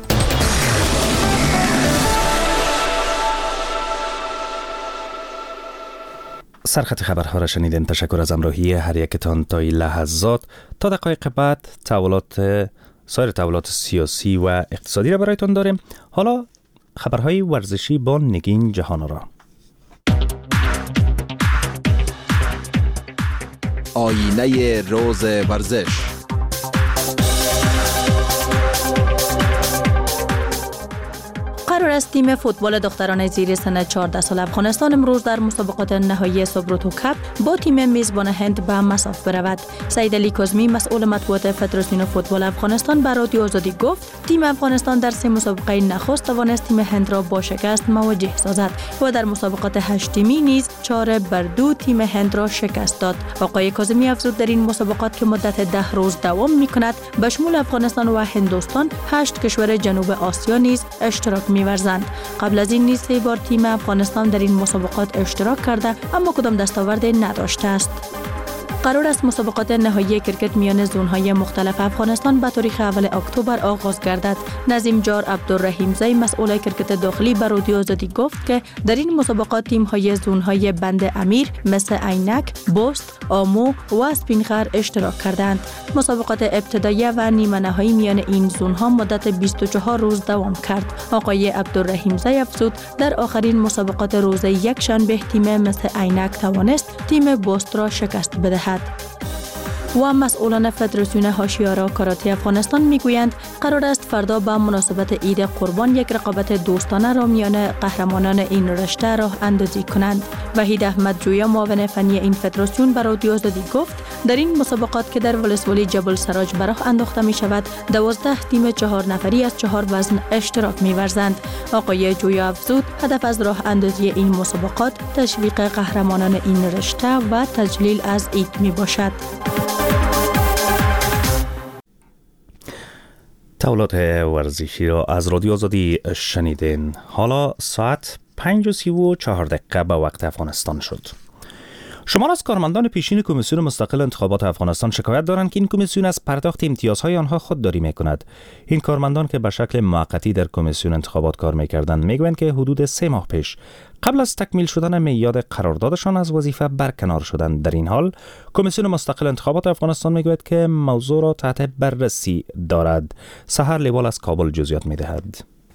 سرخط خبرها را شنیدین. تشکر از همراهی هر یکتان تا این لحظات. تا دقایق بعد تحولات سایر تحولات سیاسی و اقتصادی را برایتان داریم. حالا خبرهای ورزشی با نگین جهان‌آرا. آینه روز ورزش. قرار است تیم فوتبال دختران زیر سن چهارده سال افغانستان امروز در مسابقات نهایی سوبروتو کپ با تیم میزبان هند به مصاف برود. سعید علی کاظمی مسئول مطبوعات فدراسیون فوتبال افغانستان به رادیو آزادی گفت تیم افغانستان در سه مسابقه نخست توانست تیم هند را با شکست مواجه سازد و در مسابقات هشت تیمی نیز چهار بر دو تیم هند را شکست داد. آقای کاظمی افزود در این مسابقات که مدت ده روز دوام می‌کند به شمول افغانستان و هندوستان هشت کشور جنوب آسیا نیز اشتراک می‌ورزند. قبل از این نیز سه بار تیم افغانستان در این مسابقات اشتراک کرده اما کدام دستاوردی نداشته است. قرار است مسابقات نهایی کرکت میان زون‌های مختلف افغانستان به تاریخ اول اکتبر آغاز گردد. نظیم جار عبدالرحیم زی مسئول کرکت داخلی به رادیو آزادی گفت که در این مسابقات تیم‌های زون‌های بند امیر مثل عینک، بست، آمو و اسپینخر اشتراک کردند. مسابقات ابتدایی و نیمه نهایی میان این زون‌ها مدت بیست و چهار روز دوام کرد. آقای عبدالرحیم زی افزود در آخرین مسابقات روز یک شنبه تیم مثل عینک توانست تیم بست را شکست بدهد. و مسئولان فدراسیون هاشیارا کاراته افغانستان میگویند قرار است فردا به مناسبت عید قربان یک رقابت دوستانه را میان قهرمانان این رشته راه اندازی کنند. وحید احمد جویا معاون فنی این فدراسیون به رادیو آزادی گفت در این مسابقات که در ولسوالی جبل سراج به راه انداخته می شود دوازده تیم چهار نفری از چهار وزن اشتراک می ورزند. آقای جویا افزود هدف از راه اندازی این مسابقات تشویق قهرمانان این رشته و تجلیل از عید می باشد. تحولات ورزشی را از رادیو آزادی شنیدین. حالا ساعت پنج و سی و چهار دقیقه به وقت افغانستان شد. شمار از کارمندان پیشین کمیسیون مستقل انتخابات افغانستان شکایت دارند که این کمیسیون از پرداخت امتیازهای آنها خودداری می‌کند. این کارمندان که به شکل موقتی در کمیسیون انتخابات کار می‌کردند می‌گویند که حدود سه ماه پیش قبل از تکمیل شدن میعاد قراردادشان از وظیفه برکنار شدند. در این حال کمیسیون مستقل انتخابات افغانستان می‌گوید که موضوع را تحت بررسی دارد. سحر لیوال از کابل جزئیات می‌دهد.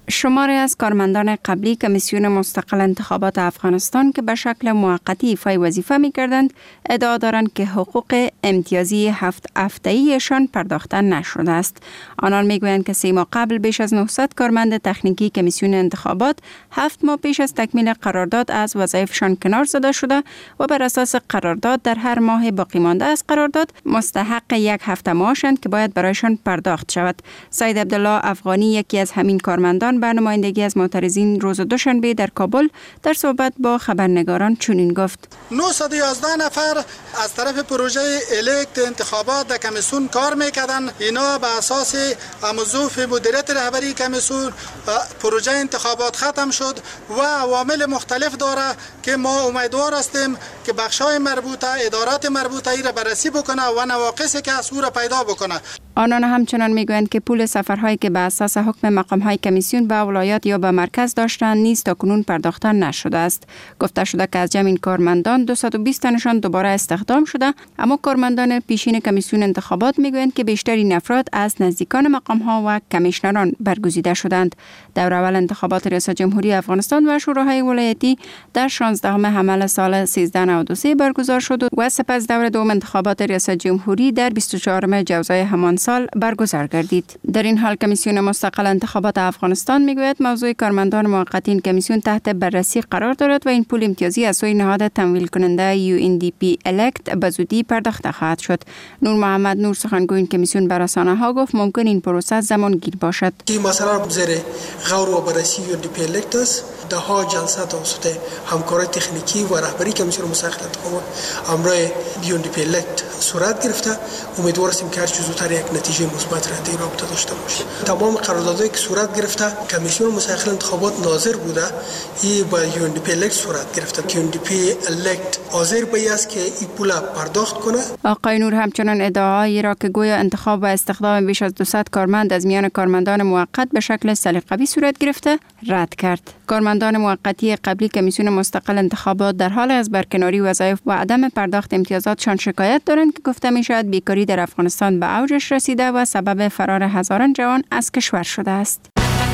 شماری از کارمندان قبلی کمیسیون مستقل انتخابات افغانستان که به شکل موقتی ایفای وظیفه می‌کردند ادعا دارند که حقوق امتیازی هفت هفته‌ایشان پرداخته نشده است. آنان میگویند که سه ماه قبل بیش از نهصد کارمند تکنیکی کمیسیون انتخابات هفت ماه پیش از تکمیل قرارداد از وظایفشان کنار زده شده و بر اساس قرارداد در هر ماه باقی مانده از قرارداد مستحق یک هفته معاشند که باید برایشان پرداخت شود. سید عبدالله افغانی یکی از همین کارمندان به نمایندگی از معترضین روز دوشنبه در کابل در صحبت با خبرنگاران چنین گفت: نهصد و یازده نفر از طرف پروژه الکت انتخابات در کمیسیون کار میکردن. اینا به اساس موظوف مدیریت رهبری کمیسیون پروژه انتخابات ختم شد و عوامل مختلف داره که ما امیدوار هستیم که بخشای مربوطه ادارات مربوطه ای را بررسی بکنه و نواقصی که از او را پیدا بکنه. آنان همچنان میگویند که پول سفرهایی که به اساس حکم مقامهای کمیسیون به ولایات یا به مرکز داشتند نیز تاکنون پرداخته نشده است. گفته شده که از جمع این کارمندان دویست و بیست تنشان دوباره استخدام شده، اما کارمندان پیشین کمیسیون انتخابات میگویند که بیشتر این افراد از نزدیکان مقامها و کمیشنران برگزیده شدند. دور اول انتخابات ریاست جمهوری افغانستان و شوراهای ولایتی در شانزدهم حمل سال سیزده نود و سه برگزار شد و سپس دور دوم انتخابات ریاست جمهوری در بیست و چهارم جوزای همان سال برگزار گردید. در این حال کمیسیون مستقل انتخابات افغانستان میگوید موضوع کارمندان موقتی این کمیسیون تحت بررسی قرار دارد و این پول امتیازی از سوی نهاد تمویل کننده یو ان دی پی الکت به زودی پرداخته خواهد شد. نور محمد نور سخنگوی این کمیسیون بر رسانه‌ها گفت ممکن این پروسه زمانگیر باشد. این مسئله زیر غور و بررسی یو ان دی پی الکت است. ده ها جلسه توسط همکارای تکنیکی و رهبری کمیسیون مستقل انتخابات امروز یو ان دی پی الکت صورت گرفته. امیدوار هستیم که هر چه زودتر یک نتیجه مثبت را در رابطه داشته باشیم. تمام قراردادهایی که صورت گرفته کمیسیون مستقل انتخابات ناظر بوده، این با یو ان دی پی الکت صورت گرفته. یو ان دی پی الکت حاضر به است که این پول پرداخت کنه. آقای نور همچنان ادعایی را که گویا انتخاب و استخدام بیش از دویست کارمند از میان کارمندان موقت به شکل سلیقه‌ای صورت گرفته رد کرد. کارمندان موقتی قبلی کمیسیون مستقل انتخابات در حال از برکناری وظایف و عدم پرداخت امتیازاتشان شکایت دارند که گفته می شود بیکاری در افغانستان به اوجش رسیده و سبب فرار هزاران جوان از کشور شده است.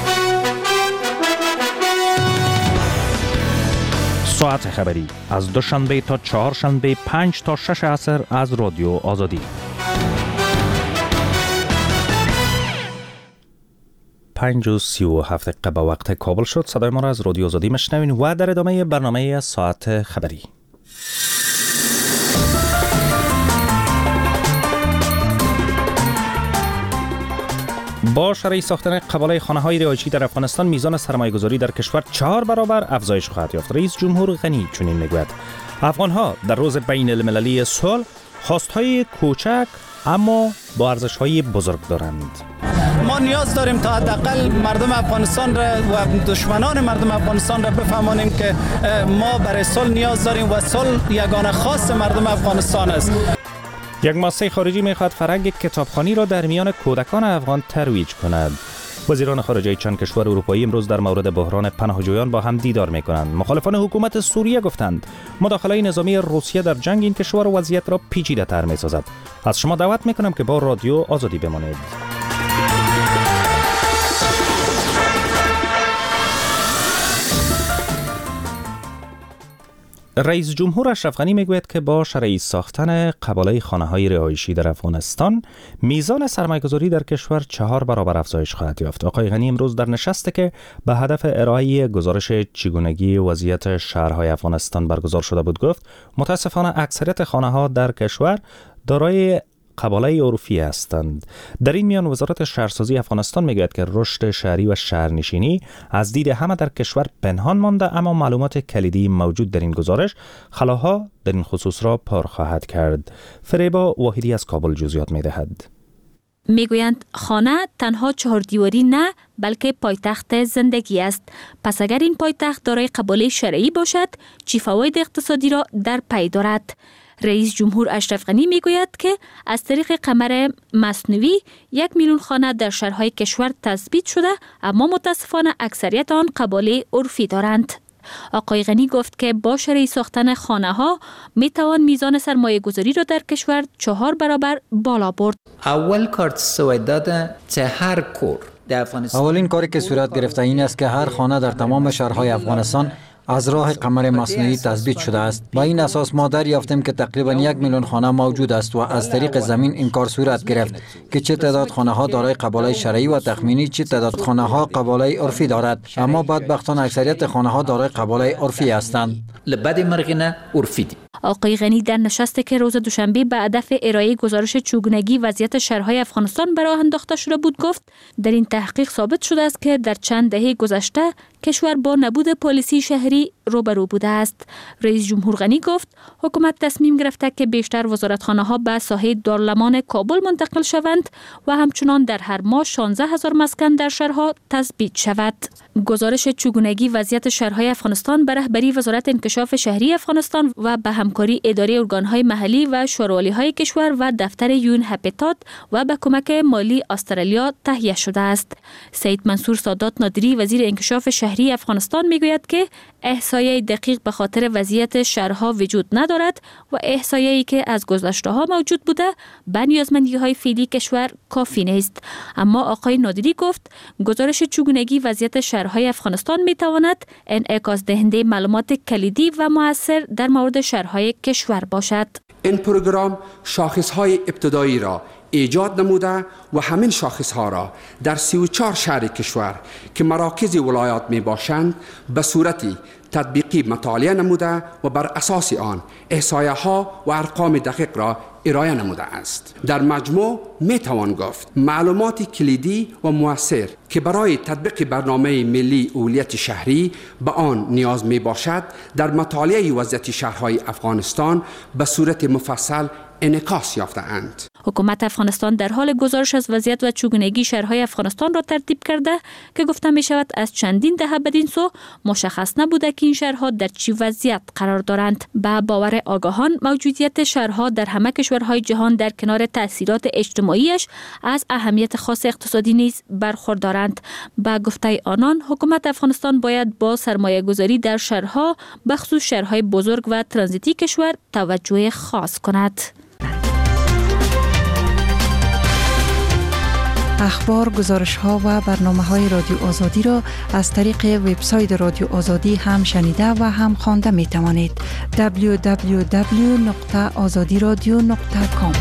ساعت خبری از دوشنبه تا چهارشنبه پنج تا شش عصر از رادیو آزادی. پنج و سی و هفت دقیقه به وقت کابل شد. صدای ما را از رادیو آزادی مشنوین و در ادامه برنامه ساعت خبری. با شرح ساختن قباله خانه‌های رهایشی در افغانستان میزان سرمایه‌گذاری در کشور چهار برابر افزایش خواهد یافت. رئیس جمهور غنی چنین میگوید. افغان‌ها در روز بین المللی صلح خواست‌های کوچک اما با ارزش‌های بزرگ دارند. ما نیاز داریم تا حداقل مردم افغانستان را و دشمنان مردم افغانستان را بفهمانیم که ما برای صلح نیاز داریم و صلح یگانه خاص مردم افغانستان است. یک مؤسسه خارجی می‌خواهد فرهنگ کتابخوانی را در میان کودکان افغان ترویج کند. وزیران خارجه چند کشور اروپایی امروز در مورد بحران پناهجویان با هم دیدار می‌کنند. مخالفان حکومت سوریه گفتند مداخله نظامی روسیه در جنگ این کشور وضعیت را پیچیده‌تر می‌سازد. از شما دعوت می‌کنم که با رادیو آزادی بمانید. رئیس جمهور اشرف غنی میگوید که با شرعی ساختن قباله خانه‌های رهایشی در افغانستان میزان سرمایه‌گذاری در کشور چهار برابر افزایش خواهد یافت. آقای غنی امروز در نشستی که به هدف ارائه گزارش چگونگی وضعیت شهرهای افغانستان برگزار شده بود گفت متاسفانه اکثریت خانه‌ها در کشور دارای قباله عرفی هستند. در این میان وزارت شهرسازی افغانستان میگوید که رشد شهری و شهرنشینی از دید همه در کشور پنهان مانده، اما معلومات کلیدی موجود در این گزارش خلاها در این خصوص را پر خواهد کرد. فریبا واحدی از کابل جزئیات میدهد. میگویند خانه تنها چهار دیواری نه بلکه پایتخت زندگی است. پس اگر این پایتخت دارای قباله شرعی باشد چه فواید اقتصادی را در پی دارد؟ رئیس جمهور اشرف غنی میگوید که از طریق قمر مصنوعی یک میلیون خانه در شهرهای کشور تثبیت شده، اما متاسفانه اکثریت آن قباله عرفی دارند. آقای غنی گفت که با شرعی ساختن خانه ها می توان میزان سرمایه گذاری را در کشور چهار برابر بالا برد. اول کارت سوی داده چه هر کور اولین کاری که صورت گرفته این است که هر خانه در تمام شهرهای افغانستان از راه قمر مصنوعی تثبیت شده است. با این اساس ما دریافتیم که تقریبا یک میلیون خانه موجود است و از طریق زمین این کار صورت گرفت که چه تعداد خانه ها دارای قباله شرعی و تخمینی چه تعداد خانه ها قباله عرفی دارد، اما بدبختانه اکثریت خانه ها دارای قباله عرفی هستند. لبد مرغنا عرفی. آقای غنی در نشستی که روز دوشنبه به هدف ارائه گزارش چگونگی وضعیت شهرهای افغانستان به راه انداخته شده بود گفت در این تحقیق ثابت شده است که در چند دهه گذشته کشور با نبود پالیسی شهری روبرو بوده است. رئیس جمهور غنی گفت حکومت تصمیم گرفته که بیشتر وزارتخانه ها به ساحه دارالمان کابل منتقل شوند و همچنان در هر ماه شانزده هزار مسکن در شهرها تثبیت شود. گزارش چگونگی وضعیت شهرهای افغانستان به رهبری وزارت انکشاف شهری افغانستان و به همکاری اداره ارگانهای محلی و شورالی‌های کشور و دفتر یون هپیتات و به کمک مالی استرالیا تهیه شده است. سید منصور سادات نادری وزیر انکشاف شهری افغانستان میگوید که احصایه دقیق به خاطر وضعیت شهرها وجود ندارد و احصایه‌ای که از گذشته‌ها موجود بوده به نیازمندی‌های فعلی کشور کافی نیست. اما آقای نادری گفت گزارش چگونگی وضعیت شهرهای افغانستان می‌تواند انعکاس دهنده معلومات کلیدی و مؤثر در مورد شهرهای کشور باشد. این پروگرام شاخص‌های ابتدایی را ایجاد نموده و همین شاخص‌ها را در سی و چهار شهر کشور که مراکز ولایات می باشند به صورتی تطبیقی مطالعه نموده و بر اساس آن احصایه ها و ارقام دقیق را ارائه نموده است. در مجموع می توان گفت معلومات کلیدی و مؤثر که برای تطبیق برنامه ملی اولیت شهری به آن نیاز می باشد در مطالعه وضعیت شهرهای افغانستان به صورت مفصل انعکاس یافته‌اند. حکومت افغانستان در حال گزارش از وضعیت و چگونگی شهرهای افغانستان را ترتیب کرده که گفته می شود از چندین دهه بدین سو مشخص نبوده که این شهرها در چی وضعیت قرار دارند. به باور آگاهان موجودیت شهرها در همه کشورهای جهان در کنار تأثیرات اجتماعیش از اهمیت خاص اقتصادی نیز برخوردارند. به گفته آنان حکومت افغانستان باید با سرمایه گذاری در شهرها بخصوص شهرهای بزرگ و ترانزیتی کشور توجه خاص کند. اخبار، گزارش ها و برنامه های رادیو آزادی را از طریق وبسایت رادیو آزادی هم شنیده و هم خوانده می توانید. دبلیو دبلیو دبلیو نقطه آزادی رادیو نقطه کام.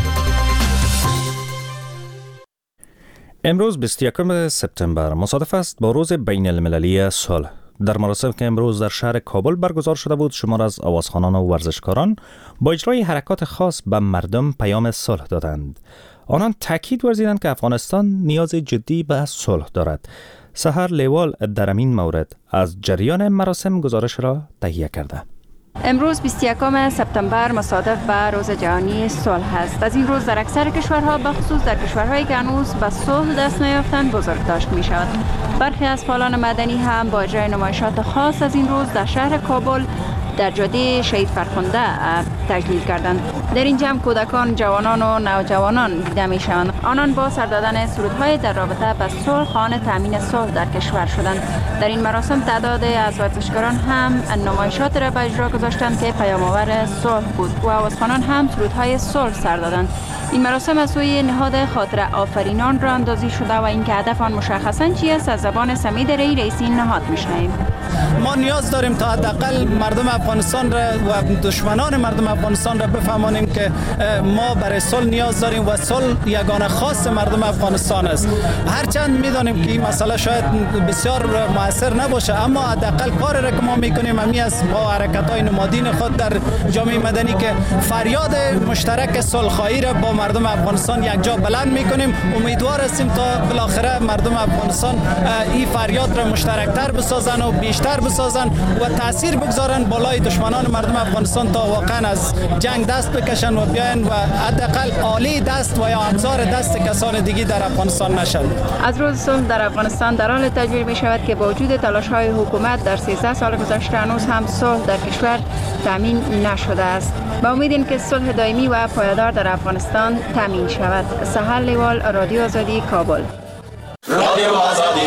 امروز بیست و یکم سپتامبر مصادف است با روز بین المللی صلح. در مراسم که امروز در شهر کابل برگزار شده بود، شمار از آوازخوانان و ورزشکاران با اجرای حرکات خاص به مردم پیام صلح دادند. آنان تاکید ورزیدند که افغانستان نیاز جدی به صلح دارد. سحر لیوال در این مورد از جریان مراسم گزارش را تهیه کرده. امروز بیست و یکم سپتامبر مصادف به روز جهانی صلح است. از این روز در اکثر کشورها به خصوص در کشورهایی که هنوز به صلح دست نیافتند بزرگداشت می شود. برخی از فعالان مدنی هم با اجرای نمایشات خاص از این روز در شهر کابل در جاده شهید فرخنده تشکیل کردند. در این جمع کودکان، جوانان و نوجوانان دیده می شوند. آنان با سر دادن سرودهای در رابطه با صلح خواهان تامین صلح در کشور شدند. در این مراسم تعداد از ورزشکاران هم نمایشات را به اجرا گذاشتند که پیام‌آور صلح بود و آوازخوانان هم سرودهای صلح سر دادند. این مراسم از سوی نهاد خاطر آفرینان را اندازی شده و اینکه هدف آن مشخصاً چی است از زبان سمید ری رئیس این نهاد میشنویم. ما نیاز داریم تا حداقل مردم افغانستان را و دشمنان مردم افغانستان را بفهمانیم که ما برای صلح نیاز داریم و صلح یگانه خاص مردم افغانستان است. هرچند میدانیم که این مسئله شاید بسیار مؤثر نباشه، اما حداقل کاری را که ما میکنیم همی است با حرکت‌های نمادین خود در جامعه مدنی که فریاد مشترک صلح‌خواهی را با مردم افغانستان یک جا بلند میکنیم. امیدوار هستیم تا بالاخره مردم افغانستان این فریاد را مشترکتر بسازن و بیشتر بسازن و تاثیر بگذارن بالای دشمنان مردم افغانستان تا واقعا از جنگ دست بکشن و بیاین و حداقل آلی دست و یا ابزار دست کسان دیگه در افغانستان نشن. از روز صلح در افغانستان در حال تجربه می شود که با وجود تلاش‌های حکومت در سیزده سال گذشته هنوز هم صلح در کشور تامین نشده است. با امید که صلح دائمی و پایدار در افغانستان تامین شود. سحر لیوال، رادیو آزادی، کابل. رادیو آزادی.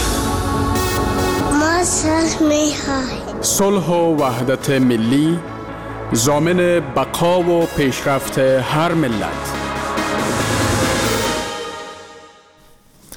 ما صلح می‌خواهیم. صلح و وحدت ملی ضامن بقا و پیشرفت هر ملت.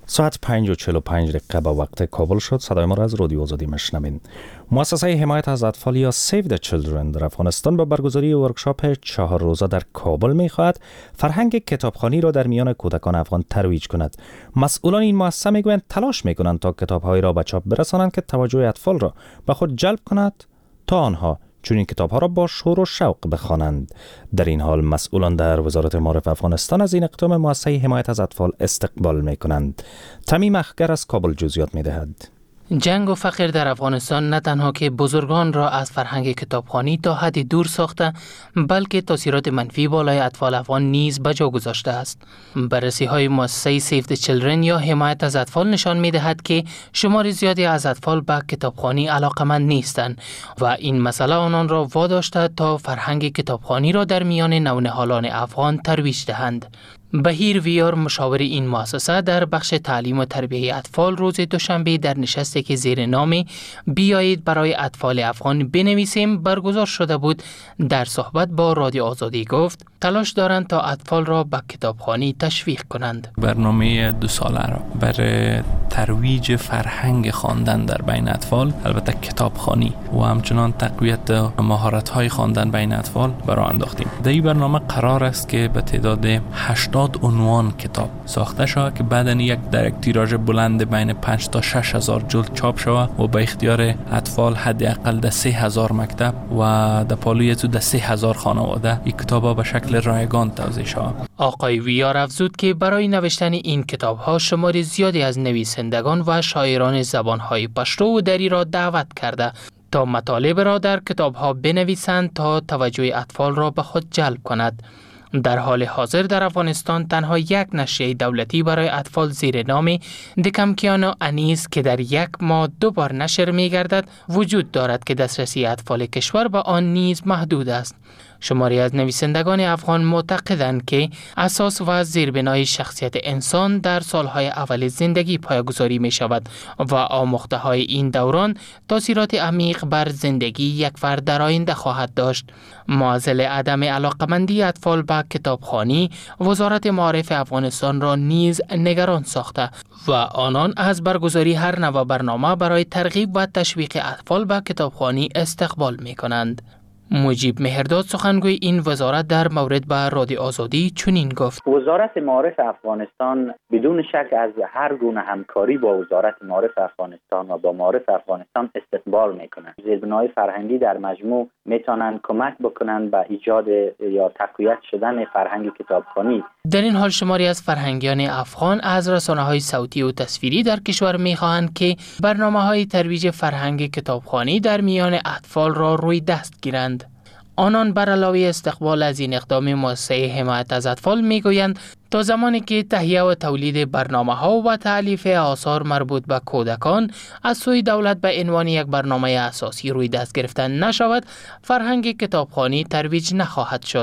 ساعت پنج و چهل و پنج دقیقه به وقت کابل شد. صدای ما را از رادیو آزادی میشنوین. مؤسسه حمایت از اطفال یا Save the Children در افغانستان با برگزاری ورکشاپ چهار روزه در کابل میخواهد فرهنگ کتابخوانی را در میان کودکان افغان ترویج کند. مسئولان این مؤسسه میگویند تلاش میکنند تا کتابهایی را به چاپ برسانند که توجه اطفال را به خود جلب کند تا آنها چون این کتاب‌ها را با شور و شوق بخوانند. در این حال مسئولان در وزارت معارف افغانستان از این اقدام مؤسسه حمایت از اطفال استقبال می‌کنند. تمیم اخگر از کابل جزئیات می‌دهد. جنگ و فقر در افغانستان نه تنها که بزرگان را از فرهنگ کتابخوانی تا حدی دور ساخته، بلکه تاثیرات منفی بالای اطفال افغان نیز به جا گذاشته است. بررسی‌های مؤسسه Save the Children یا حمایت از اطفال نشان می‌دهد که شمار زیادی از اطفال به کتابخوانی علاقه‌مند نیستند و این مسئله آنان را واداشته تا فرهنگ کتابخوانی را در میان نونهالان افغان ترویج دهند. بهیر ویار مشاور این مؤسسه در بخش تعلیم و تربیت اطفال روز دوشنبه در نشستی که زیر نام بیایید برای اطفال افغان بنویسیم برگزار شده بود در صحبت با رادیو آزادی گفت تلاش دارند تا اطفال را به کتابخوانی تشویق کنند. برنامه دو ساله را برای ترویج فرهنگ خواندن در بین اطفال، البته کتابخوانی و همچنان تقویت مهارت‌های خواندن بین اطفال برای انداختیم. در این برنامه قرار است که به تعداد هشتاد عنوان کتاب ساخته شود که بعداً یک در یک تیراژ بلند بین پنج تا شش هزار جلد چاپ شود و به اختیار اطفال حداقل در سه هزار مکتب و در پالوی تو در سه هزار خانواده این کتاب‌ها به شکل رایگان توزیع شود. آقای ویار افزود که برای نوشتن این کتاب‌ها شمار زیادی از نویسندگان و شاعران زبان‌های پشتو و دری را دعوت کرده تا مطالب را در کتاب‌ها بنویسند تا توجه اطفال را به خود جلب کند. در حال حاضر در افغانستان تنها یک نشریه دولتی برای اطفال زیر نام دکمکیانو انیس که در یک ماه دو بار نشر می گردد وجود دارد که دسترسی اطفال کشور به آن نیز محدود است. شماری از نویسندگان افغان معتقدند که اساس و زیربنای شخصیت انسان در سالهای اول زندگی پایه‌گذاری می شود و آموخته های این دوران تاثیرات عمیق بر زندگی یک فرد در آینده خواهد داشت. معضل عدم علاقمندی اطفال به کتابخوانی وزارت معارف افغانستان را نیز نگران ساخته و آنان از برگزاری هر نوع برنامه برای ترغیب و تشویق اطفال به کتابخوانی استقبال می کنند. مجیب مهرداد سخنگوی این وزارت در مورد به رادیو آزادی چنین گفت: وزارت معارف افغانستان بدون شک از هر گونه همکاری با وزارت معارف افغانستان و با معارف افغانستان استقبال میکنند. زیربنای فرهنگی در مجموع میتونن کمک بکنند به ایجاد یا تقویت شدن فرهنگ کتابخوانی. در این حال شماری از فرهنگیان افغان از رسانه‌های صوتی و تصویری در کشور میخواهند که برنامه‌های ترویج فرهنگ کتابخوانی در میان اطفال را روی دست گیرند. آنان بر علاوه استقبال از این اقدام مؤسسه حمایت از اطفال میگویند تا زمانی که تهیه و تولید برنامه‌ها و تألیف آثار مربوط به کودکان از سوی دولت به عنوان یک برنامه اساسی روی دست گرفتن نشود، فرهنگ کتابخوانی ترویج نخواهد شد.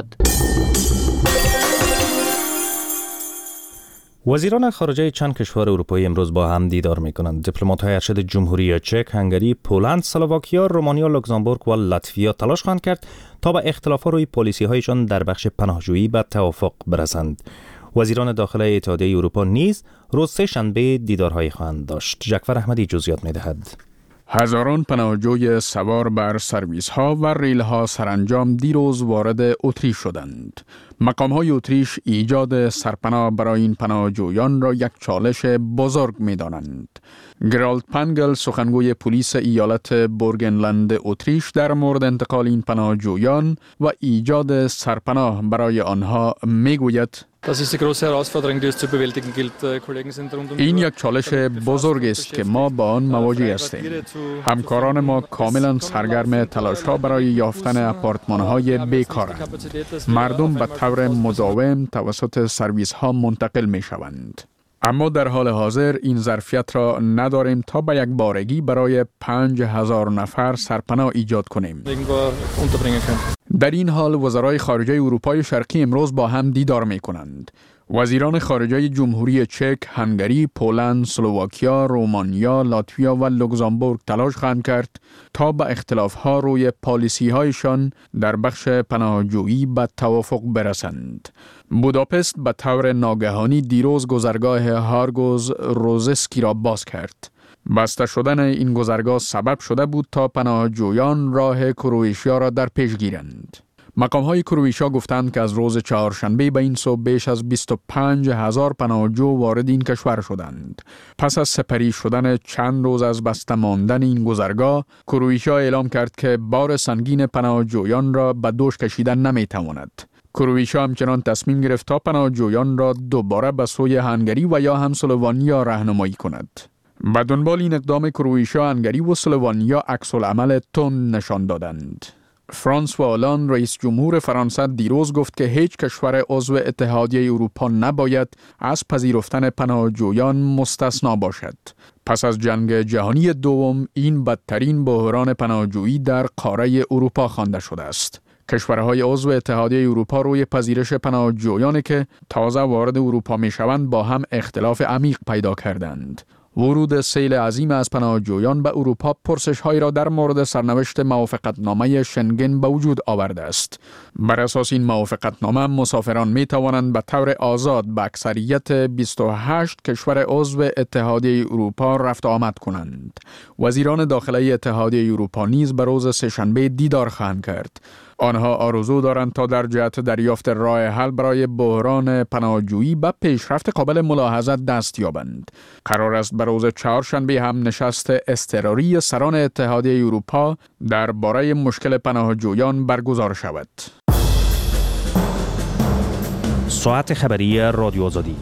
وزیران خارجه چند کشور اروپایی امروز با هم دیدار می‌کنند. دیپلمات‌های ارشد جمهوری چک، هنگری، پولند، اسلواکیا، رومانیا، لوکزامبورگ و لاتویا تلاش خواهند کرد تا با اختلافات روی پالیسی‌هایشان در بخش پناهجویی به توافق برسند. وزیران داخلی اتحادیه اروپا نیز روز سه‌شنبه دیدارهای خواهند داشت. جعفر احمدی جزئیات می‌دهد. هزاران پناهجوی سوار بر سرویس ها و ریل ها سرانجام دیروز وارد اتریش شدند. مقام های اتریش ایجاد سرپناه برای این پناهجویان را یک چالش بزرگ می دانند. گرالد پنگل سخنگوی پلیس ایالت بورگنلند اتریش در مورد انتقال این پناهجویان و ایجاد سرپناه برای آنها می گوید: این یک چالش بزرگ است که ما با آن مواجه هستیم. همکاران ما کاملا سرگرم تلاش‌ها برای یافتن آپارتمان‌های بیکارند. مردم به طور مداوم توسط سرویس‌ها منتقل می‌شوند. اما در حال حاضر این ظرفیت را نداریم تا به یک بارگی برای پنج هزار نفر سرپناه ایجاد کنیم. در این حال وزرای خارجه اروپای شرقی امروز با هم دیدار می کنند. وزیران خارجه جمهوری چک، هنگری، پولند، اسلواکیا، رومانیا، لاتویا و لوکزامبورگ تلاش خواهند کرد تا به اختلاف‌ها روی پالیسی‌هایشان در بخش پناهجویی به توافق برسند. بوداپست به طور ناگهانی دیروز گذرگاه هارگوز روزسکی را باز کرد. بسته شدن این گذرگاه سبب شده بود تا پناهجویان راه کرواتیا را در پیش گیرند. مقام‌های کرواتیا گفتند که از روز چهارشنبه به این سو بیش از بیست و پنج هزار پناهجو وارد این کشور شدند. پس از سپری شدن چند روز از بسته ماندن این گذرگاه، کرواتیا اعلام کرد که بار سنگین پناهجویان را به دوش کشیدن نمی‌تواند. کرواتیا همچنان تصمیم گرفت تا پناهجویان را دوباره به سوی هنگری و یا هم اسلوونیا راهنمایی کند. به دنبال این اقدام کرواتیا، هنگری و اسلوونیا عکس‌العمل تند نشان دادند. فرانسوا آلاند، رئیس جمهور فرانسه، دیروز گفت که هیچ کشور عضو اتحادیه اروپا نباید از پذیرفتن پناهجویان مستثنا باشد. پس از جنگ جهانی دوم، این بدترین بحران پناهجویی در قاره اروپا خوانده شده است. کشورهای عضو اتحادیه اروپا روی پذیرش پناهجویانی که تازه وارد اروپا می شوند با هم اختلاف عمیق پیدا کردند. ورود سیل عظیم از پناهجویان به اروپا پرسش‌هایی را در مورد سرنوشت موافقتنامه شنگن به وجود آورده است. بر اساس این موافقتنامه، مسافران می توانند به طور آزاد به اکثریت بیست و هشت کشور عضو اتحادیه اروپا رفت و آمد کنند. وزیران داخلی اتحادیه اروپا نیز به روز سه‌شنبه دیدار خواهند کرد. آنها آرزو دارند تا در جهت دریافت راه حل برای بحران پناهجویی به پیشرفت قابل ملاحظه دست یابند. قرار است به روز چهارشنبه هم نشست اضطراری سران اتحادیه اروپا درباره مشکل پناهجویان برگزار شود. ساعت خبری رادیو آزادی.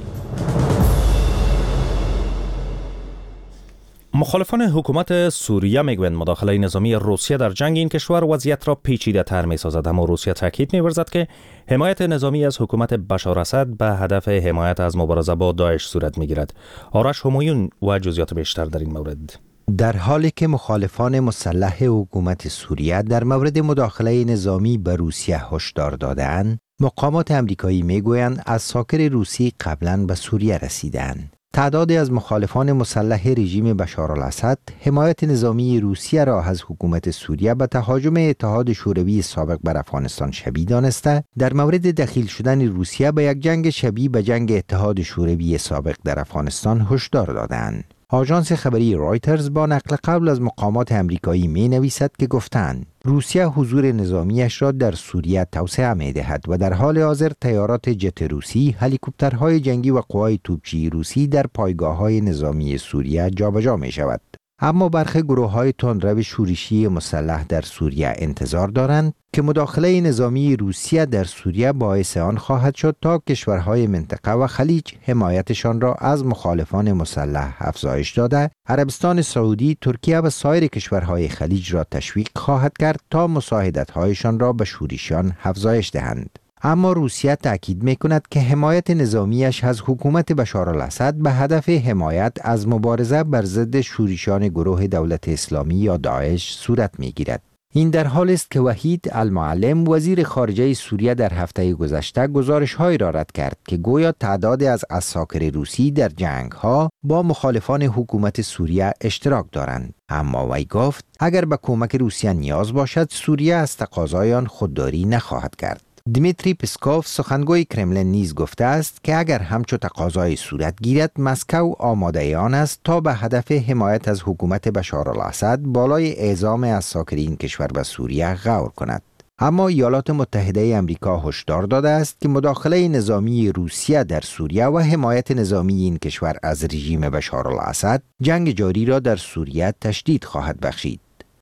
مخالفان حکومت سوریه میگویند مداخله نظامی روسیه در جنگ این کشور وضعیت را پیچیده تر می سازد، اما روسیه تاکید می ورزد که حمایت نظامی از حکومت بشار اسد به هدف حمایت از مبارزه با داعش صورت می گیرد. آرش همایون و جزئیات بیشتر در این مورد. در حالی که مخالفان مسلح حکومت سوریه در مورد مداخله نظامی به روسیه هشدار دادند، مقامات آمریکایی میگویند عساکر روسی قبلا به سوریه رسیدند. تعدادی از مخالفان مسلح رژیم بشار الاسد حمایت نظامی روسیه را از حکومت سوریه به تهاجم اتحاد شوروی سابق بر افغانستان شبیه دانسته، در مورد دخیل شدن روسیه به یک جنگ شبیه به جنگ اتحاد شوروی سابق در افغانستان هشدار دادند. آژانس خبری رایترز با نقل قول از مقامات آمریکایی می نویسد که گفتند روسیه حضور نظامیش را در سوریه توسعه می دهد و در حال حاضر تیارات جت روسی، هلیکوپترهای جنگی و قوای توپچی روسی در پایگاه‌های نظامی سوریه جابجا می شود. اما برخی گروه‌های تندرو شورشی مسلح در سوریه انتظار دارند که مداخله نظامی روسیه در سوریه باعث آن خواهد شد تا کشورهای منطقه و خلیج حمایتشان را از مخالفان مسلح افزایش داده، عربستان سعودی، ترکیه و سایر کشورهای خلیج را تشویق خواهد کرد تا مساعدت‌هایشان را به شورشیان افزایش دهند. اما روسیه تأکید می‌کند که حمایت نظامیش از حکومت بشار الاسد به هدف حمایت از مبارزه بر ضد شورشیان گروه دولت اسلامی یا داعش صورت می‌گیرد. این در حالی است که وحید المعلم وزیر خارجه سوریه در هفته گذشته گزارش‌هایی را رد کرد که گویا تعدادی از عساکر روسی در جنگ‌ها با مخالفان حکومت سوریه اشتراک دارند. اما وی گفت اگر به کمک روسیه نیاز باشد، سوریه از تقاضای آن خودداری نخواهد کرد. دمیتری پسکوف سخنگوی کرملین نیز گفته است که اگر همچو تقاضای صورت گیرد، مسکو آماده آن است تا به هدف حمایت از حکومت بشار الاسد بالای اعزام عساکر این کشور به سوریه غور کند. اما ایالات متحده آمریکا هشدار داده است که مداخله نظامی روسیه در سوریه و حمایت نظامی این کشور از رژیم بشار الاسد جنگ جاری را در سوریه تشدید خواهد بخشید.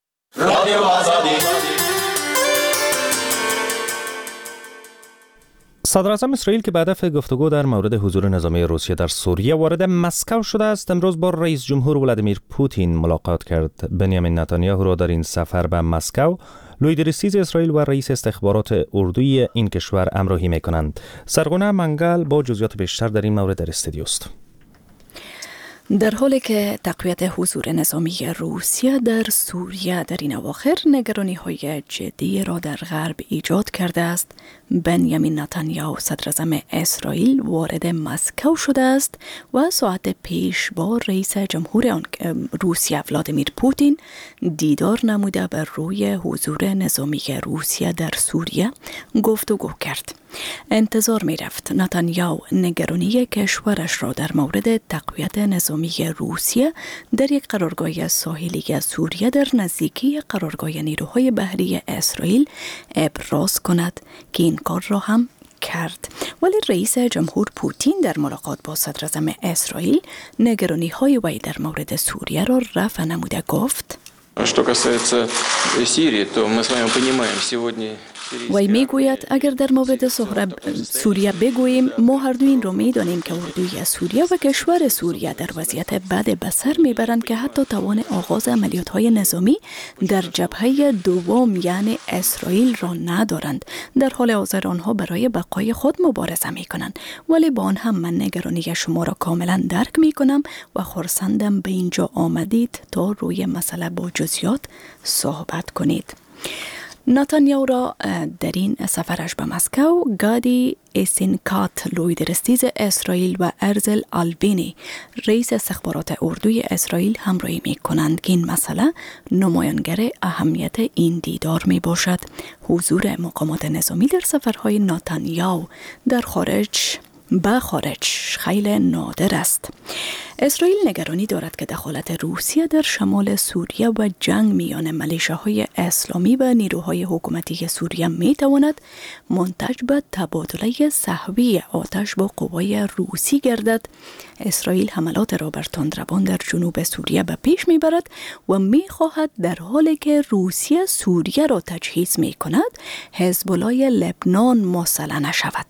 رادیو آزادی. صدر اعظم اسرائیل که به هدف گفتگو در مورد حضور نظامی روسیه در سوریه وارد مسکو شده است، امروز با رئیس جمهور ولادیمیر پوتین ملاقات کرد. بنیامین نتانیاهو را در این سفر به مسکو لوی دریستیز اسرائیل و رئیس استخبارات اردوی این کشور همراهی می‌کنند. سرگونه منگل با جزئیات بیشتر در این مورد در استودیو است. در حالی که تقویت حضور نظامی روسیه در سوریه در این اواخر نگرانی های جدی را در غرب ایجاد کرده است، بنیامین نتانیاهو صدر اعظم اسرائیل وارد مسکو شده است و ساعت پیش با رئیس جمهور روسیه ولادیمیر پوتین دیدار نموده بر روی حضور نظامی روسیه در سوریه گفتگو کرد. انتظار می رفت نتانیاهو نگرانی کشورش را در مورد تقویت نظامی روسیه در یک قرارگاه ساحلی سوریه در نزدیکی قرارگاه نیروهای بحری اسرائیل ابراز کند که این کار را هم کرد. ولی رئیس جمهور پوتین در ملاقات با صدر اعظم اسرائیل نگرانی های وی در مورد سوریه را رفع نموده گفت: Что касается Сирии, то мы с вами понимаем сегодня. وی می گوید اگر در مورد سوریه بگوییم، ما هر دو این رو می دانیم که اردوی سوریه و کشور سوریه در وضعیت بد به سر می برند که حتی توان آغاز عملیات های نظامی در جبهه دوم یعنی اسرائیل را ندارند. در حال حاضر آنها برای بقای خود مبارزه می کنند. ولی با آن هم من نگرانی شما را کاملا درک می کنم و خرسندم به اینجا آمدید تا روی مسئله با جزئیات صحبت کنید. نتانیاهو را در این سفرش به مسکو گادی ایسینکات لویدرستیز اسرائیل و ارزل آلبینی رئیس استخبارات اردوی اسرائیل همراهی می کنند که این مسئله نمایانگر اهمیت این دیدار می باشد. حضور مقامات نظامی در سفرهای نتانیاهو در خارج به خارج خیلی نادر است. اسرائیل نگرانی دارد که دخالت روسیه در شمال سوریه و جنگ میان ملیشه‌های اسلامی و نیروهای حکومتی سوریه می تواند منتج به تبادله سهوی آتش با قوای روسی گردد. اسرائیل حملات را بر تندروان در جنوب سوریه به پیش می برد و می خواهد در حالی که روسیه سوریه را تجهیز می کند حزب الله لبنان مسلح نشود.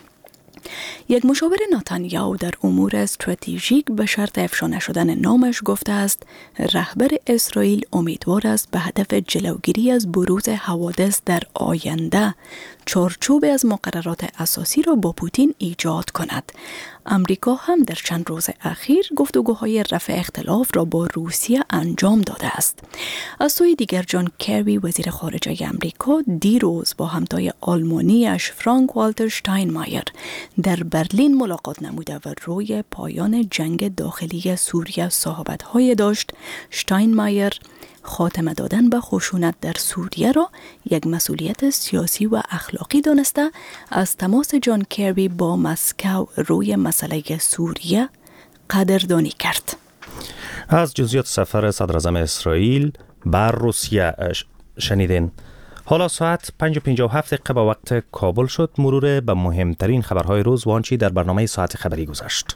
یک مشاور نتانیاهو در امور استراتژیک به شرط افشا نشدن نامش گفته است رهبر اسرائیل امیدوار است به هدف جلوگیری از بروز حوادث در آینده چارچوب از مقررات اساسی را با پوتین ایجاد کند. امریکا هم در چند روز اخیر گفتگوهای رفع اختلاف را با روسیه انجام داده است. از سوی دیگر جان کری وزیر خارجه امریکا دیروز با همتای آلمانیش فرانک والتر شتاینمایر در برلین ملاقات نموده و روی پایان جنگ داخلی سوریه صحبت‌های داشت. شتاینمایر خاتمه دادن به خشونت در سوریه را یک مسئولیت سیاسی و اخلاقی دانسته از تماس جان کری با مسکو روی مسئله سوریه قدردانی کرد. از جزئیات سفر صدر اعظم اسرائیل بر روسیه شنیدین. حالا ساعت پنج و پنجاه و هفت دقیقه به وقت کابل شد. مرور به مهمترین خبرهای روز و آنچه در برنامه ساعت خبری گذشت.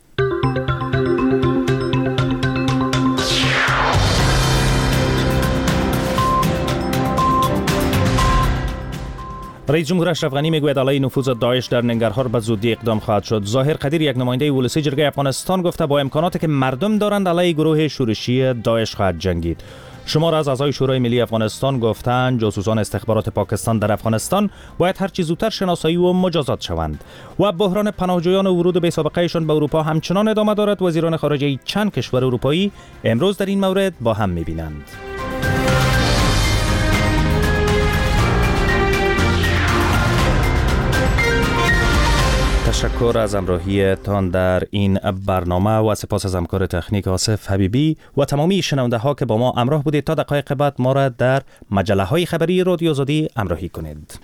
رئیس جمهور اشرف غنی میگوید علیه نفوذ داعش در ننگرهار به زودی اقدام خواهد شد. ظاهر قدیر یک نماینده ولسی جرگه افغانستان گفته با امکاناتی که مردم دارند علیه گروه شورشی داعش خواهد جنگید. شمار از اعضای شورای ملی افغانستان گفتند جاسوسان استخبارات پاکستان در افغانستان باید هر چه زودتر شناسایی و مجازات شوند. و بحران پناهجویان و ورود بی سابقه ایشان به اروپا همچنان ادامه دارد. وزیران خارجه چند کشور اروپایی امروز در این مورد با هم می‌بینند. تشکر از همراهی تان در این برنامه و سپاس از همکار تکنیک آصف حبیبی و تمامی شنونده ها که با ما همراه بودید. تا دقایق بعد ما را در مجله های خبری رادیو آزادی همراهی کنید.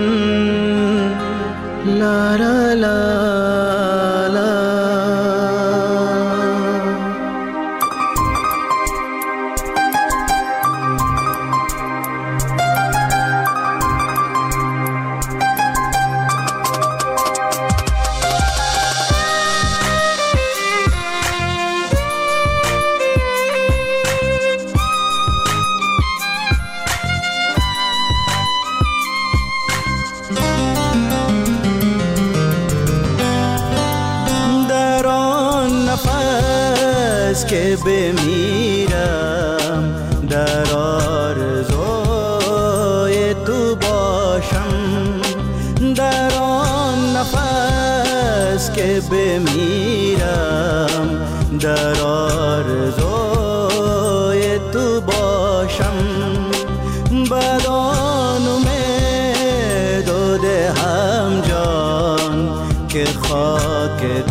La la la la که بمیرم در آرزوی تو باشم، در آن نفس که بمیرم در آرزوی تو باشم، بدان امید و دهم جان که خاک